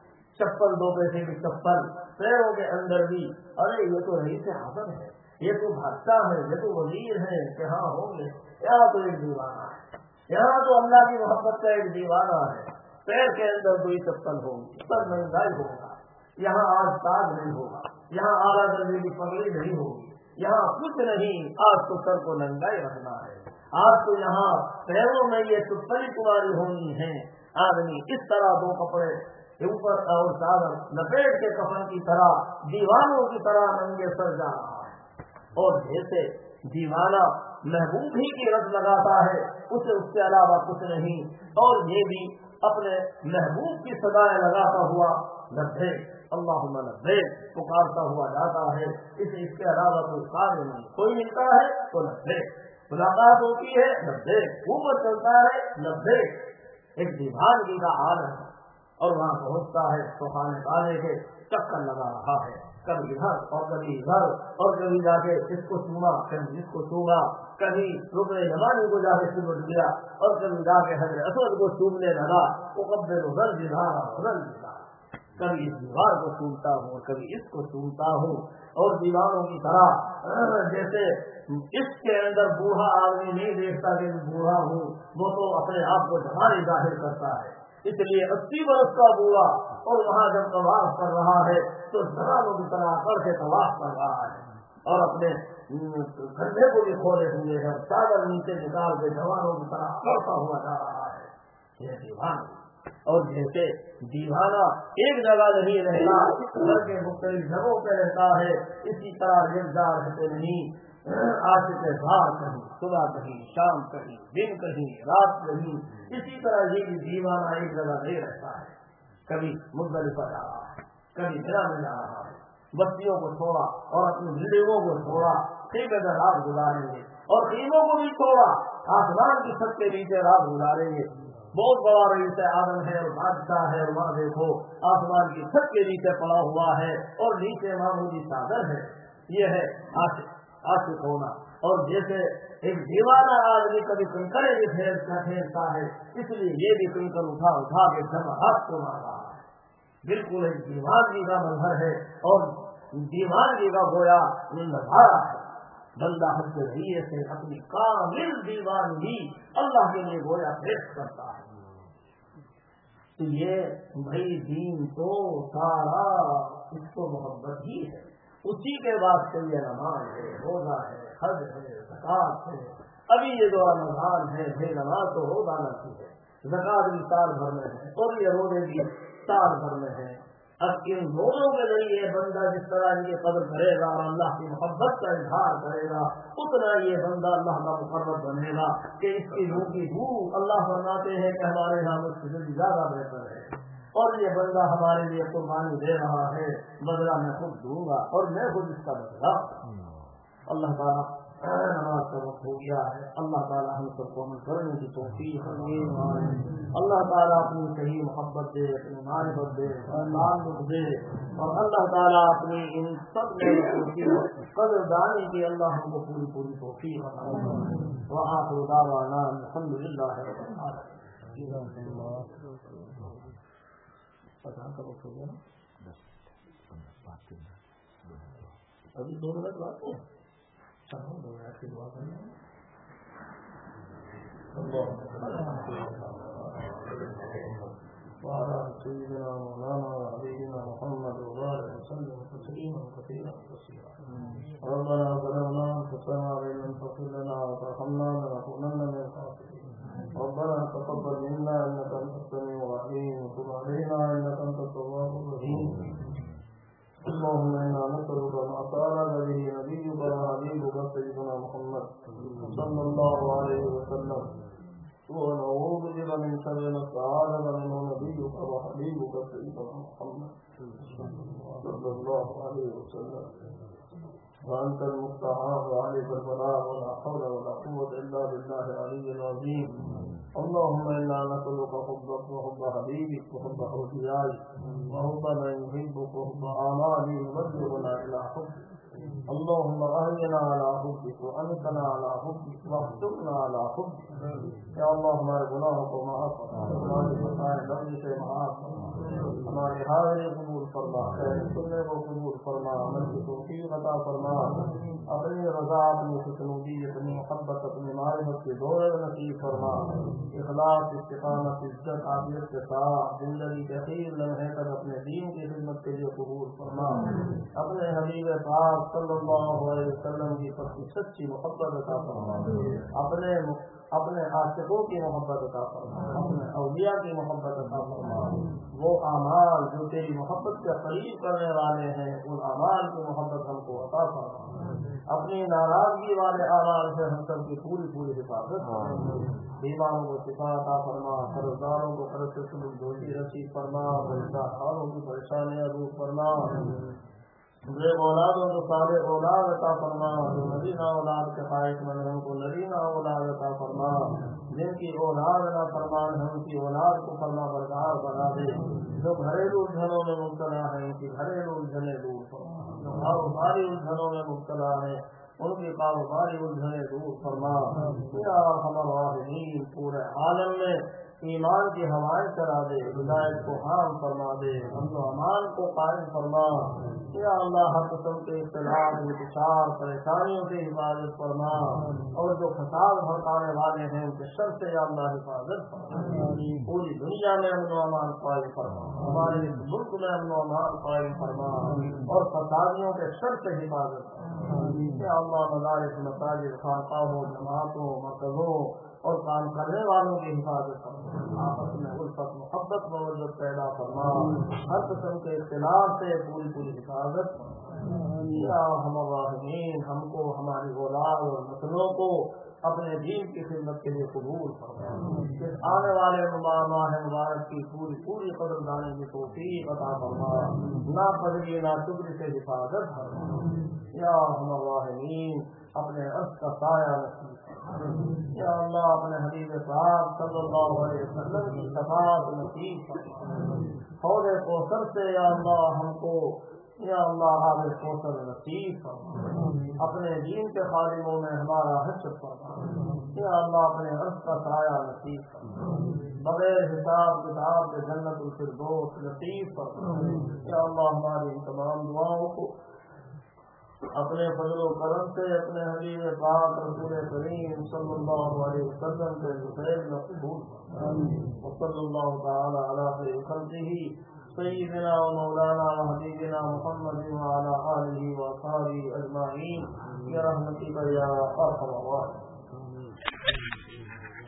A: چپل 2 پیسے کی چپل پیروں کے اندر بھی. ارے یہ تو رئیس اعظم ہے, یہ تو بادشاہ ہے, یہ تو وزیر ہے, کہ ہاں ہوں گے. یہاں تو ایک دیوانہ ہے, یہاں تو اللہ کی محبت کا ایک دیوانہ ہے. پیر کے اندر 2 چپل ہوگی, سب مہنگائی ہوگا, یہاں آج تاج نہیں ہوگا, یہاں اعلیٰ درجے کی پگڑی نہیں ہوگی, یہاں کچھ نہیں. آج تو سر کو ننگائی رکھنا ہے, آج تو یہاں پیروں میں یہ چپلی تمہاری ہونی ہے. آدمی اس طرح 2 کپڑے اوپر اور چادر لپیٹ کے کفن کی طرح دیوانوں کی طرح ننگے سر جا رہا ہے. اور جیسے دیوانہ محبوب ہی کی رت لگاتا ہے, اسے اس کے علاوہ کچھ نہیں, اور یہ بھی اپنے محبوب کی صدائیں لگاتا ہوا لبیک اللہم لبیک پکارتا ہوا جاتا ہے. اس کے علاوہ کوئی کام نہیں. کوئی ملتا ہے تو لبیک, ملاقات ہوتی ہے لبیک, اوپر چلتا ہے لبیک. ایک دیوانگی کا عالم ہے, اور وہاں پہنچتا ہے تو خانے کانے کے چکر لگا رہا ہے, کبھی ادھر اور کبھی ادھر, اور کبھی جا کے اس کو چوما, کبھی اس کو چوما, کبھی رکن یمانی کو جا کے چمٹ گیا, اور کبھی جا کے حجر اسود کو چومنے لگا. وہ قبضے ادھر جدھارا, کبھی اس دیوار کو چومتا ہوں, کبھی اس کو چومتا ہوں. اور دیواروں کی طرح جیسے اس کے اندر بوڑھا آدمی نہیں دیکھتا کہ بوڑھا ہوں, وہ تو اپنے آپ کو جوانی ظاہر کرتا ہے. اس لیے 80 برس کا بوڑھا اور وہاں جب طواف کر رہا ہے تو جوانوں کی طرح کر کے طواف کر رہا ہے, اور اپنے کندھے کو بھی کھولے ہوئے ہے, چادر نیچے نکال کے جوانوں کی طرح کرتا ہوا جا رہا ہے. یہ دیوان. اور جیسے دیوانہ ایک جگہ نہیں رہتا, گھر کے مختلف جگہوں پہ رہتا ہے, اسی طرح گرجدار رہتے نہیں. آج کے بار کہیں, صبح کہیں, شام کہیں, دن کہیں, رات کہیں, اسی طرح یہ دیوانہ ایک جگہ نہیں رہتا ہے. کبھی مزدلفہ جا رہا ہے, کبھی میرا میں جا رہا ہے, بستیوں کو چھوڑا اور اپنی بلڈنگوں کو چھوڑا, ٹھیک ہے رات گزاریں گے, اور خیموں کو بھی چھوڑا, آسمان کی چھت کے نیچے رات گزاریں گے. بہت بڑا رئیس اعظم ہے اور بادشاہ ہے, اور وہاں دیکھو آسمان کی چھت کے نیچے پڑا ہوا ہے اور نیچے معمولی چادر ہے. یہ ہے عاشق ہونا. اور جیسے ایک دیوانہ آدمی کبھی کنکڑے بھی پھیرتا ہے, اس لیے یہ بھی کنکڑ اٹھا کے جمع ہاتھ کو مار رہا ہے. بالکل ایک دیوانگی کا منظر ہے, اور دیوانگی کا گویا نظارہ ہے. بندہ حد کے ذریعے سے اپنی کامل دیوانگی اللہ کے لیے گویا پیش کرتا ہے. تو یہ بھائی دین تو سارا اس کو محبت ہی ہے. اسی کے بعد سے یہ نماز ہے, روزہ ہے, حج ہے, زکات ہے. ابھی یہ جو رمضان ہے, بھائی نماز تو روزہ نہیں ہے, زکات بھی سال بھر میں ہے اور یہ روزے بھی سال بھر میں ہے. اب ان دونوں کے ذریعے بندہ جس طرح ان کی قدر کرے گا اور اللہ کی محبت کا اظہار کرے گا اتنا یہ بندہ اللہ کا مقرب بنے گا کہ اس کی روح کی بھوک اللہ فرماتے ہیں کہ ہمارے یہاں اس سے زیادہ بہتر ہے اور یہ بندہ ہمارے لیے قربانی دے رہا ہے بدلہ میں خود دوں گا اور میں خود اس کا بدلہ. اللہ تعالیٰ نماز کا وقت ہو گیا ہے. اللہ تعالیٰ ہم سب کو عمل کرنے کی توفیق دے. اللہ تعالیٰ اپنی صحیح محبت دے اپنی معرفت دے تعلق دے اور اللہ تعالیٰ اپنی ان سب قدر دانی کی اللہ ہم کو پوری پوری توفیق عطا فرمائے. وآخر دعوانا الحمد للہ رب العالمین. پتا کا وقت ہو گیا نا ابھی 2 منٹ بات ہے. دعا کرنا وعلى سيدنا مولانا وحبيبنا محمد وبارك وسلم تسليما كثيرا كثيرا. ربنا ظلمنا انفسنا وان لم تغفر لنا وترحمنا لنكونن من الخاسرين. ربنا تقبل منا انك انت السميع العليم وتب علينا انك انت التواب الرحيم. اللهم انا نسألك ما سألك به نبيك وحبيبك سيدنا محمد صلى الله عليه وسلم ونعوذ بك من شر ما استعاذك منه نبيك وحبيبك سيدنا محمد صلى الله عليه وسلم. وأنت المستعان وعليك البلاغ ولا حول ولا قوة إلا بالله العلي العظيم. اللهم إنا نسألك حبك وحب حبيبك وحب أوليائك وحب من يحبك وحب أعمال يبلغنا إلى حبك. اللهم أهلنا على حبك وأمتنا على حبك واحشرنا على حبك. يا الله ہمارے گناہوں کو معاف فرما ہمارے خطائیں لفظ سے معاف فرما ہمارے حاضری قبول فرما سننے کو قبول فرما عمل کی توفیق عطا فرما اپنی رضا اپنی خوشنودی اپنی محبت اپنی معرفت کی دولت نصیب فرما. اخلاص استقامت عزت عافیت کے ساتھ زندگی کے اخیر لمحے تک اپنے دین کی خدمت کے لیے قبول فرما. اپنے حبیب پاک صلی اللہ علیہ وسلم کی سچی محبت عطا فرما. اپنے عاشقوں کی محبت عطا فرما. اپنے اولیاء کی محبت عطا فرما. وہ اعمال جو تیری محبت کے قریب کرنے والے ہیں ان اعمال کی محبت ہم کو عطا فرما. اپنی ناراضگی والے اعمال سے ہم سب کی پوری پوری حفاظت فرما. بیماروں کو شفا عطا فرما. قرضداروں کو قرض سے سبک دوشی رسید فرما. پریشانوں کی پریشانیاں دور فرما. بے اولادوں کو صالح اولاد عطا فرما. جو نبینا اولاد کے خواہش مند ان کو نبینا اولاد عطا فرما. جن کی اولاد نہ فرمان ہے ان کی اولاد کو فرما بردار بنا دے. جو گھریلو الجھنوں میں مبتلا ہے ان کی گھریلو الجھنیں دور فرما. جو کاروباری الجھنوں میں مبتلا ہے ان کی کاروباری الجھنیں دور فرما. یا ارحم الراحمین پورے عالم میں ایمان کی ہوائیں چلا دے. ہدایت کو عام فرما دے. امن و امان کو قائم فرما. یا اللہ ہر قسم کے اختلاف انتشار پریشانیوں کی حفاظت فرما. اور جو فساد بھڑکانے والے ہیں ان کے شر سے یا اللہ حفاظت فرما. پوری دنیا میں امن و امان قائم فرما. ہمارے ملک میں امن و امان قائم فرما اور فسادیوں کے شر سے حفاظت فرما. یا اللہ مدارس مساجد خانقاہوں جماعتوں مرکزوں اور کام کرنے والوں کی حفاظت فرما. آپس میں الفت محبت موجود پیدا فرما. ہر قسم کے اختلاف سے پوری پوری حفاظت فرما. یا ارحم الراحمین ہم کو ہماری اولاد اور نسلوں کو اپنے دین کی خدمت کے لیے قبول فرما. اس آنے والے ماہ مبارک کی پوری پوری قدردانی کی توفیق عطا فرما. نہ فضلی نہ شکر سے حفاظت فرما. یا ارحم الراحمین اپنے عرش کا سایہ نصیب فرما. یا اللہ اپنے حبیب پاک صلی اللہ علیہ وسلم کی شفاعت نصیب فرما. حوض کوثر سے یا اللہ ہم کو یا اللہ آب کوثر نصیب فرما. اپنے دین کے خادموں میں ہمارا حشر فرما. یا اللہ اپنے عرش کا سایہ نصیب فرما. بغیر حساب کتاب کے جنت الفردوس نصیب فرما. یا اللہ ہماری ان تمام دعاؤں کو اپنے فضل و کرم سے اپنے حبیب پاک رسول کریم صلی اللہ علیہ وسلم کے ذکر میں قبول فرما. صلی اللہ تعالی علی خیر خلقہ سیدنا و مولانا و حبیبنا محمد وعلی آلہ و اصحابہ اجمعین برحمتک یا ارحم الراحمین.